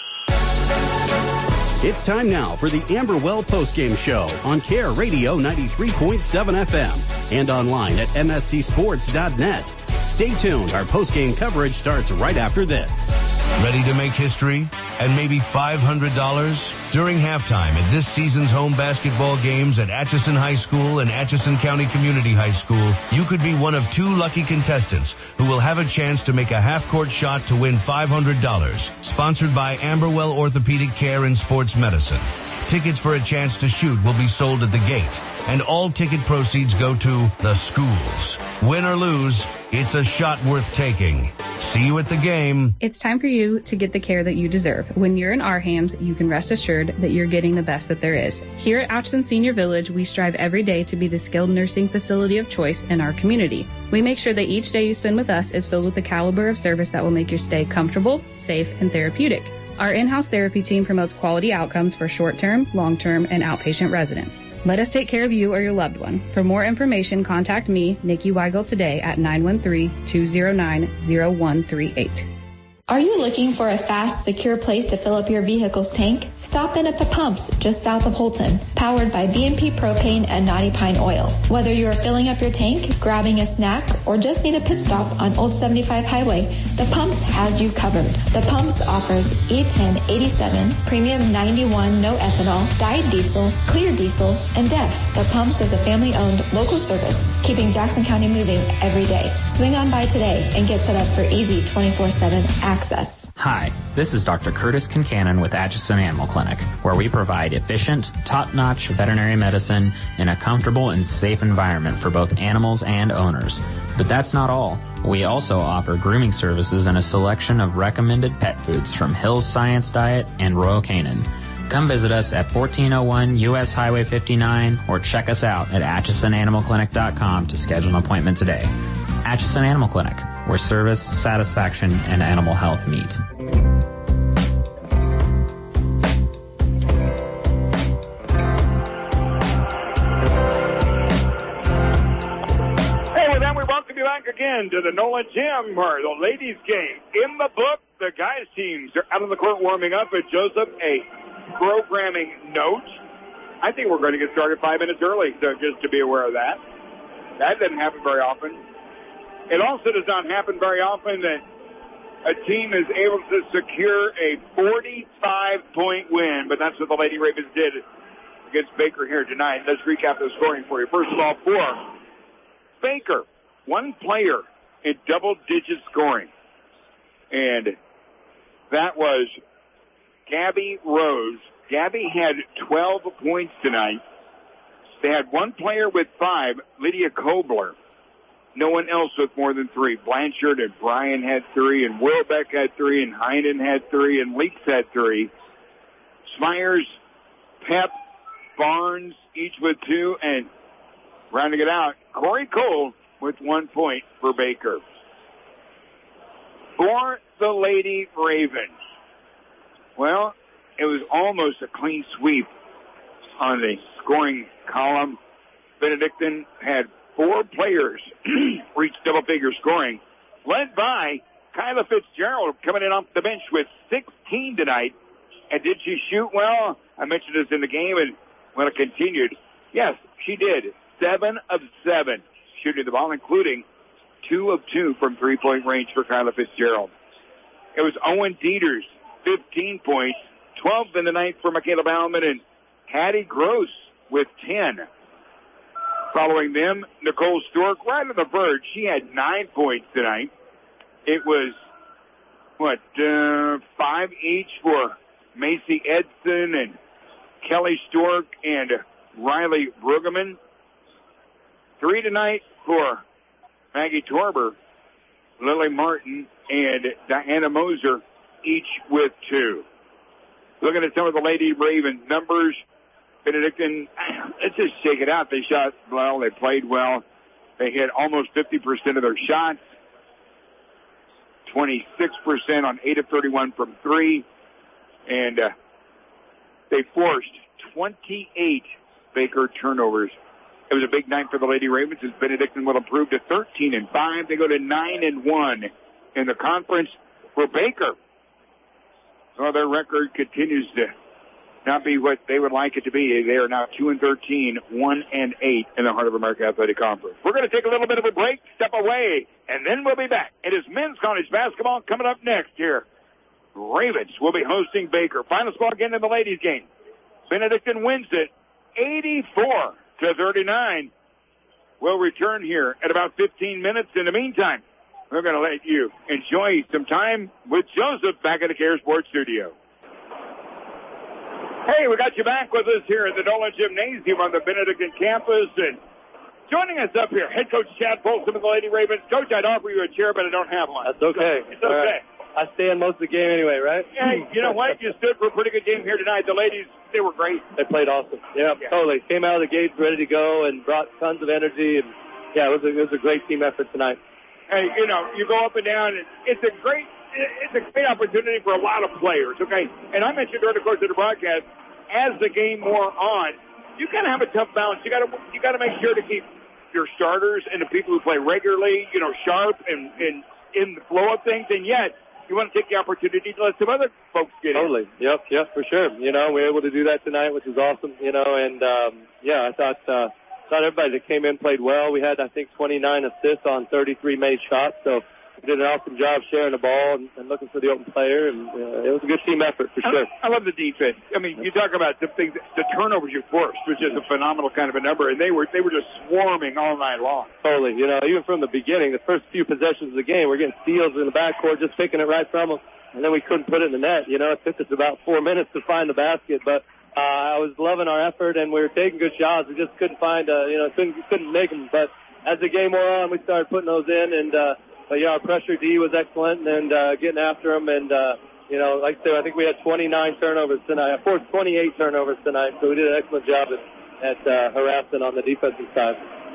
It's time now for the Amber Well postgame show on Care Radio ninety-three point seven F M and online at M S C sports dot net. Stay tuned. Our postgame coverage starts right after this. Ready to make history and maybe five hundred dollars? During halftime at this season's home basketball games at Atchison High School and Atchison County Community High School, you could be one of two lucky contestants who will have a chance to make a half-court shot to win five hundred dollars. Sponsored by Amberwell Orthopedic Care and Sports Medicine. Tickets for a chance to shoot will be sold at the gate, and all ticket proceeds go to the schools. Win or lose, it's a shot worth taking. See you at the game. It's time for you to get the care that you deserve. When you're in our hands, you can rest assured that you're getting the best that there is. Here at Atchison Senior Village, we strive every day to be the skilled nursing facility of choice in our community. We make sure that each day you spend with us is filled with the caliber of service that will make your stay comfortable, safe, and therapeutic. Our in-house therapy team promotes quality outcomes for short-term, long-term, and outpatient residents. Let us take care of you or your loved one. For more information, contact me, Nikki Weigel, today at nine one three, two zero nine, zero one three eight. Are you looking for a fast, secure place to fill up your vehicle's tank? Stop in at the pumps just south of Holton, powered by B and P Propane and Naughty Pine Oil. Whether you are filling up your tank, grabbing a snack, or just need a pit stop on Old seventy-five Highway, the Pumps has you covered. The Pumps offers E ten eighty-seven, Premium ninety-one no ethanol, dyed diesel, clear diesel, and D E F. The Pumps is a family-owned local service, keeping Jackson County moving every day. Swing on by today and get set up for easy twenty-four seven access. Hi, this is Doctor Curtis Kincannon with Atchison Animal Clinic, where we provide efficient, top-notch veterinary medicine in a comfortable and safe environment for both animals and owners. But that's not all. We also offer grooming services and a selection of recommended pet foods from Hill's Science Diet and Royal Canin. Come visit us at fourteen oh one U S Highway fifty-nine or check us out at atchison animal clinic dot com to schedule an appointment today. Atchison Animal Clinic, where service, satisfaction, and animal health meet. Hey, with that, we welcome you back again to the Nolan Gym, where the ladies' game in the book. The guys' teams are out on the court warming up. At Joseph, a programming note. I think we're going to get started five minutes early, so just to be aware of that. That doesn't happen very often. It also does not happen very often that a team is able to secure a forty-five point win, but that's what the Lady Ravens did against Baker here tonight. Let's recap the scoring for you. First of all, for Baker, one player in double-digit scoring, and that was Gabby Rose. Gabby had twelve points tonight. They had one player with five, Lydia Kobler. No one else with more than three. Blanchard and Bryan had three, and Wilbeck had three, and Heinen had three, and Leaks had three. Smyers, Pep, Barnes, each with two, and rounding it out, Corey Cole with one point for Baker. For the Lady Ravens, well, it was almost a clean sweep on the scoring column. Benedictine had four players reach double-figure scoring, led by Kyla Fitzgerald coming in off the bench with sixteen tonight. And did she shoot well? I mentioned this in the game, and when it continued, yes, she did. Seven of seven shooting the ball, including two of two from three-point range for Kyla Fitzgerald. It was Owen Dieters, fifteen points, twelve in the night for Michaela Bauman, and Hattie Gross with ten. Following them, Nicole Stork right on the verge. She had nine points tonight. It was, what, uh, five each for Macy Edson and Kelly Stork and Riley Brueggemann. Three tonight for Maggie Torber, Lily Martin, and Diana Moser, each with two. Looking at some of the Lady Ravens numbers, Benedictine, let's just shake it out. They shot well. They played well. They hit almost fifty percent of their shots, twenty-six percent on eight of thirty-one from three, and uh, they forced twenty-eight Baker turnovers. It was a big night for the Lady Ravens as Benedictine will improve to thirteen and five. They go to nine and one in the conference. For Baker, well, their record continues to not be what they would like it to be. They are now two and thirteen, one and eight in the Heart of America Athletic Conference. We're going to take a little bit of a break, step away, and then we'll be back. It is men's college basketball coming up next here. Ravens will be hosting Baker. Final score again in the ladies' game. Benedictine wins it eighty-four to thirty-nine. We'll return here at about fifteen minutes. In the meantime, we're going to let you enjoy some time with Joseph back at the Care Sports Studio. Hey, we got you back with us here at the Nolan Gymnasium on the Benedictine campus. And joining us up here, head coach Chad Folsom of the Lady Ravens. Coach, I'd offer you a chair, but I don't have one. That's okay. It's okay. Right. I stand most of the game anyway, right? Hey, you know what? You stood for a pretty good game here tonight. The ladies, they were great. They played awesome. Yeah, yeah. Totally. Came out of the gates ready to go and brought tons of energy. And, yeah, it was a, it was a great team effort tonight. Hey, you know, you go up and down, and it's a great it's a great opportunity for a lot of players, okay? And I mentioned during the course of the broadcast, as the game wore on, you kind of have a tough balance. You got to you got to make sure to keep your starters and the people who play regularly, you know, sharp and, and in the flow of things, and yet you want to take the opportunity to let some other folks get totally. in. Totally. Yep, yep, for sure. You know, we were able to do that tonight, which is awesome, you know, and, um, yeah, I thought uh, thought everybody that came in played well. We had, I think, twenty-nine assists on thirty-three made shots, so we did an awesome job sharing the ball and, and looking for the open player, and uh, it was a good team effort for sure. I, I love the defense. I mean, you talk about the things, the turnovers you forced, which is a phenomenal kind of a number, and they were they were just swarming all night long. Totally. You know, even from the beginning, the first few possessions of the game, we're getting steals in the backcourt, just picking it right from them, and then we couldn't put it in the net. You know, it took us about four minutes to find the basket, but uh, I was loving our effort, and we were taking good shots. We just couldn't find, uh, you know, couldn't couldn't make them. But as the game wore on, we started putting those in, and uh, But, yeah, our pressure D was excellent and uh, getting after them. And, uh, you know, like I said, I think we had twenty-nine turnovers tonight. I forced twenty-eight turnovers tonight, so we did an excellent job at, at uh, harassing on the defensive side.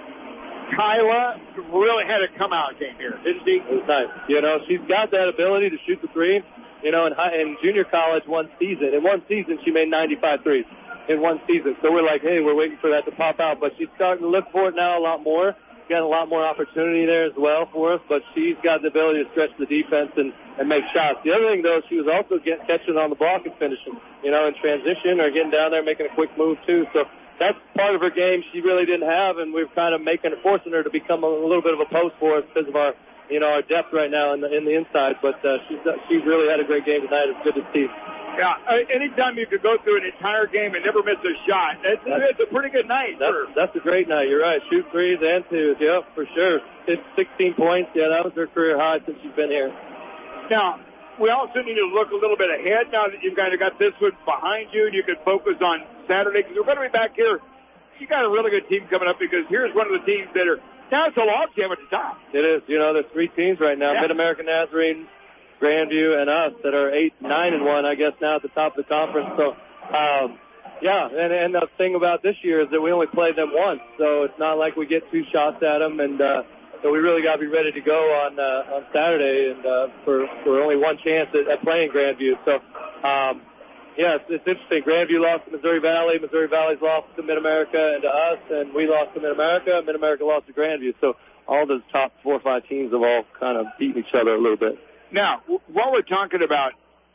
Kyla really had a come-out game here, didn't she? It was nice. You know, she's got that ability to shoot the three. You know, in, high, in junior college one season, in one season she made ninety-five threes in one season. So we're like, hey, we're waiting for that to pop out. But she's starting to look for it now a lot more. Got a lot more opportunity there as well for us, but she's got the ability to stretch the defense and, and make shots. The other thing, though, she was also getting catching on the block and finishing, you know, in transition or getting down there making a quick move, too. So that's part of her game she really didn't have, and we're kind of making it, forcing her to become a, a little bit of a post for us because of our, you know, our depth right now in the in the inside. But uh, she's she really had a great game tonight. It's good to see. Yeah, uh, anytime you could go through an entire game and never miss a shot, that's, that's, that's a pretty good night. That's, for that's a great night. You're right. Shoot threes and twos. Yep, for sure. It's sixteen points. Yeah, that was her career high since she's been here. Now, we also need to look a little bit ahead now that you've kind of got this one behind you and you can focus on Saturday because we're going to be back here. You got a really good team coming up because here's one of the teams that are, now it's a log jam at the top. It is. You know, there's three teams right now, yeah. Mid-American Nazarene, Grandview, and us that are eight, nine, and one, I guess, now at the top of the conference. So, um, yeah, and, and the thing about this year is that we only played them once, so it's not like we get two shots at them, and uh, so we really got to be ready to go on uh, on Saturday, and uh, for for only one chance at, at playing Grandview. So, um, yeah, it's, it's interesting. Grandview lost to Missouri Valley, Missouri Valley's lost to Mid-America and to us, and we lost to Mid-America, and Mid-America lost to Grandview. So all those top four or five teams have all kind of beaten each other a little bit. Now, while we're talking about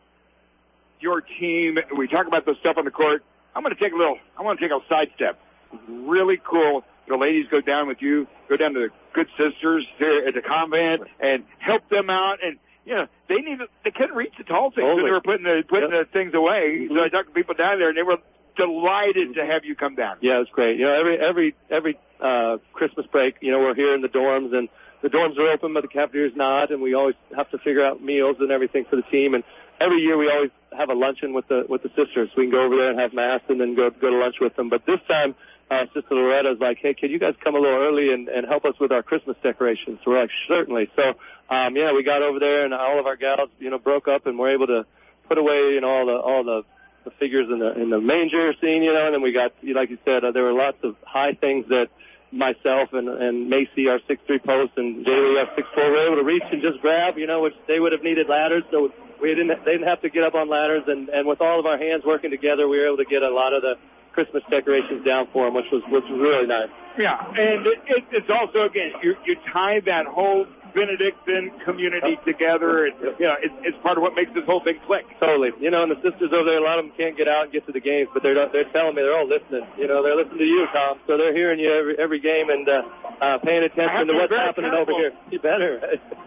your team, we talk about the stuff on the court, I'm going to take a little, I want to take a sidestep. Really cool. The ladies go down with you, go down to the Good Sisters there at the convent and help them out. And, you know, they need, they couldn't reach the tall things, so they were putting the, putting yep. the things away. Mm-hmm. So I talked to people down there and they were delighted to have you come down. Yeah, it's great. You know, every, every, every, uh, Christmas break, you know, we're here in the dorms and the dorms are open, but the cafeteria's not, and we always have to figure out meals and everything for the team. And every year we always have a luncheon with the with the sisters. We can go over there and have mass and then go go to lunch with them. But this time, uh, Sister Loretta's like, hey, can you guys come a little early and, and help us with our Christmas decorations? So we're like, certainly. So, um, yeah, we got over there, and all of our gals, you know, broke up, and we're able to put away, you know, all the all the, the figures in the in the manger scene, you know. And then we got, like you said, uh, there were lots of high things that myself and, and Macy, our six three post, and Daly, our six four, were able to reach and just grab, you know, which they would have needed ladders, so we didn't they didn't have to get up on ladders, and, and with all of our hands working together, we were able to get a lot of the Christmas decorations down for them, which was which was really nice. Yeah, and it, it, it's also, again, you, you tie that whole Benedictine community together, and you know, it's, it's part of what makes this whole thing click. Totally. You know, and the sisters over there, a lot of them can't get out and get to the games, but they're they're telling me they're all listening. You know, they're listening to you, Tom, so they're hearing you every every game and uh, uh, paying attention to what's happening careful. over here. You better.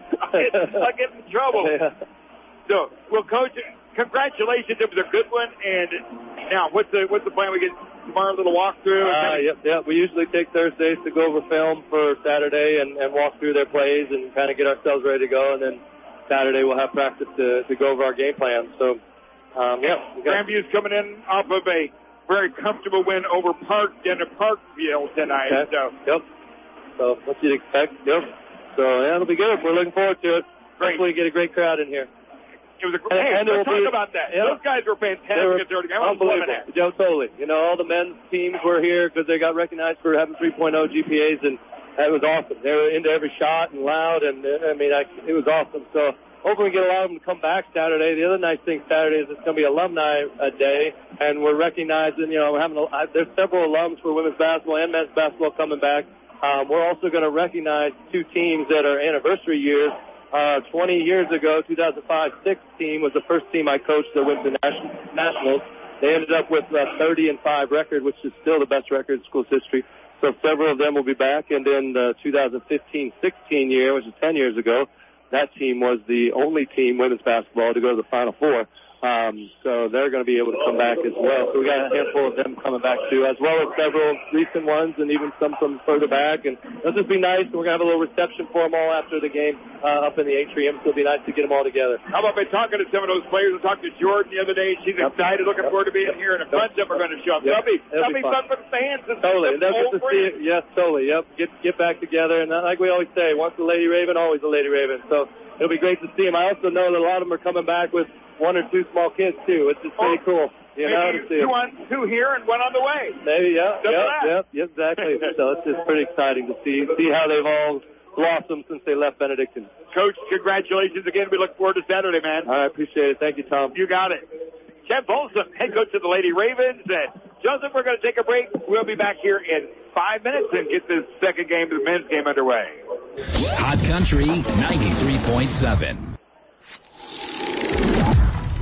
I'll get in trouble. Yeah. So, well, Coach, congratulations. It was a good one. And now, what's the what's the plan? We get tomorrow a little walkthrough? Uh, yep, yep. We usually take Thursdays to go over film for Saturday and, and walk through their plays and kind of get ourselves ready to go. And then Saturday we'll have practice to, to go over our game plan. So, um, yeah. Grandview's coming in off of a very comfortable win over Park in Parkville tonight. Okay. So. Yep. So, what you'd expect. Yep. So, yeah, it'll be good. We're looking forward to it. Great. Hopefully get a great crowd in here. It was a great, hey, and let's talk be, about that. Yeah. Those guys were fantastic. They were at their game. I was loving it. Joe, totally. You know, all the men's teams were here because they got recognized for having three point oh G P As, and that was awesome. They were into every shot and loud, and I mean, I, it was awesome. So hopefully we get a lot of them to come back Saturday. The other nice thing Saturday is it's going to be alumni a day, and we're recognizing, you know, we're having a, there's several alums for women's basketball and men's basketball coming back. Um, we're also going to recognize two teams that are anniversary years. Uh, twenty years ago, two thousand five six team was the first team I coached that went to nationals. They ended up with a thirty and five record, which is still the best record in school's history. So several of them will be back. And then the two thousand fifteen sixteen year, which is ten years ago, that team was the only team women's basketball to go to the Final Four. Um, so they're going to be able to come back as well. So we got a handful of them coming back too, as well as several recent ones and even some from further back. And it'll just be nice. We're going to have a little reception for them all after the game uh, up in the atrium. So it'll be nice to get them all together. How about by talking to some of those players? I talked to Jordan the other day. She's yep. excited, looking yep. forward to being here, and a bunch of them are going to show up. Yep. That'll be, that'll be fun for the fans. Totally. And they'll get to see it. Yes, totally. Yep. Get get back together. And like we always say, once a Lady Raven, always a Lady Raven. So it'll be great to see them. I also know that a lot of them are coming back with one or two small kids too, which is pretty cool. You know, to see two, on, two here and one on the way. Maybe, yeah, yeah, yeah, exactly. So it's just pretty exciting to see see how they've all blossomed since they left Benedictine. Coach, congratulations again. We look forward to Saturday, man. All right, appreciate it. Thank you, Tom. You got it. Jeff Folsom, head coach of the Lady Ravens. And Joseph, we're going to take a break. We'll be back here in five minutes and get this second game, the men's game, underway. Hot Country ninety-three point seven.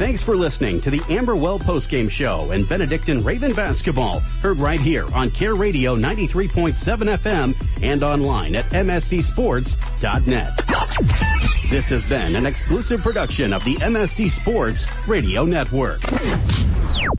Thanks for listening to the Amberwell Postgame Show and Benedictine Raven Basketball, heard right here on Care Radio ninety-three point seven F M and online at M S C sports dot net. This has been an exclusive production of the M S C Sports Radio Network.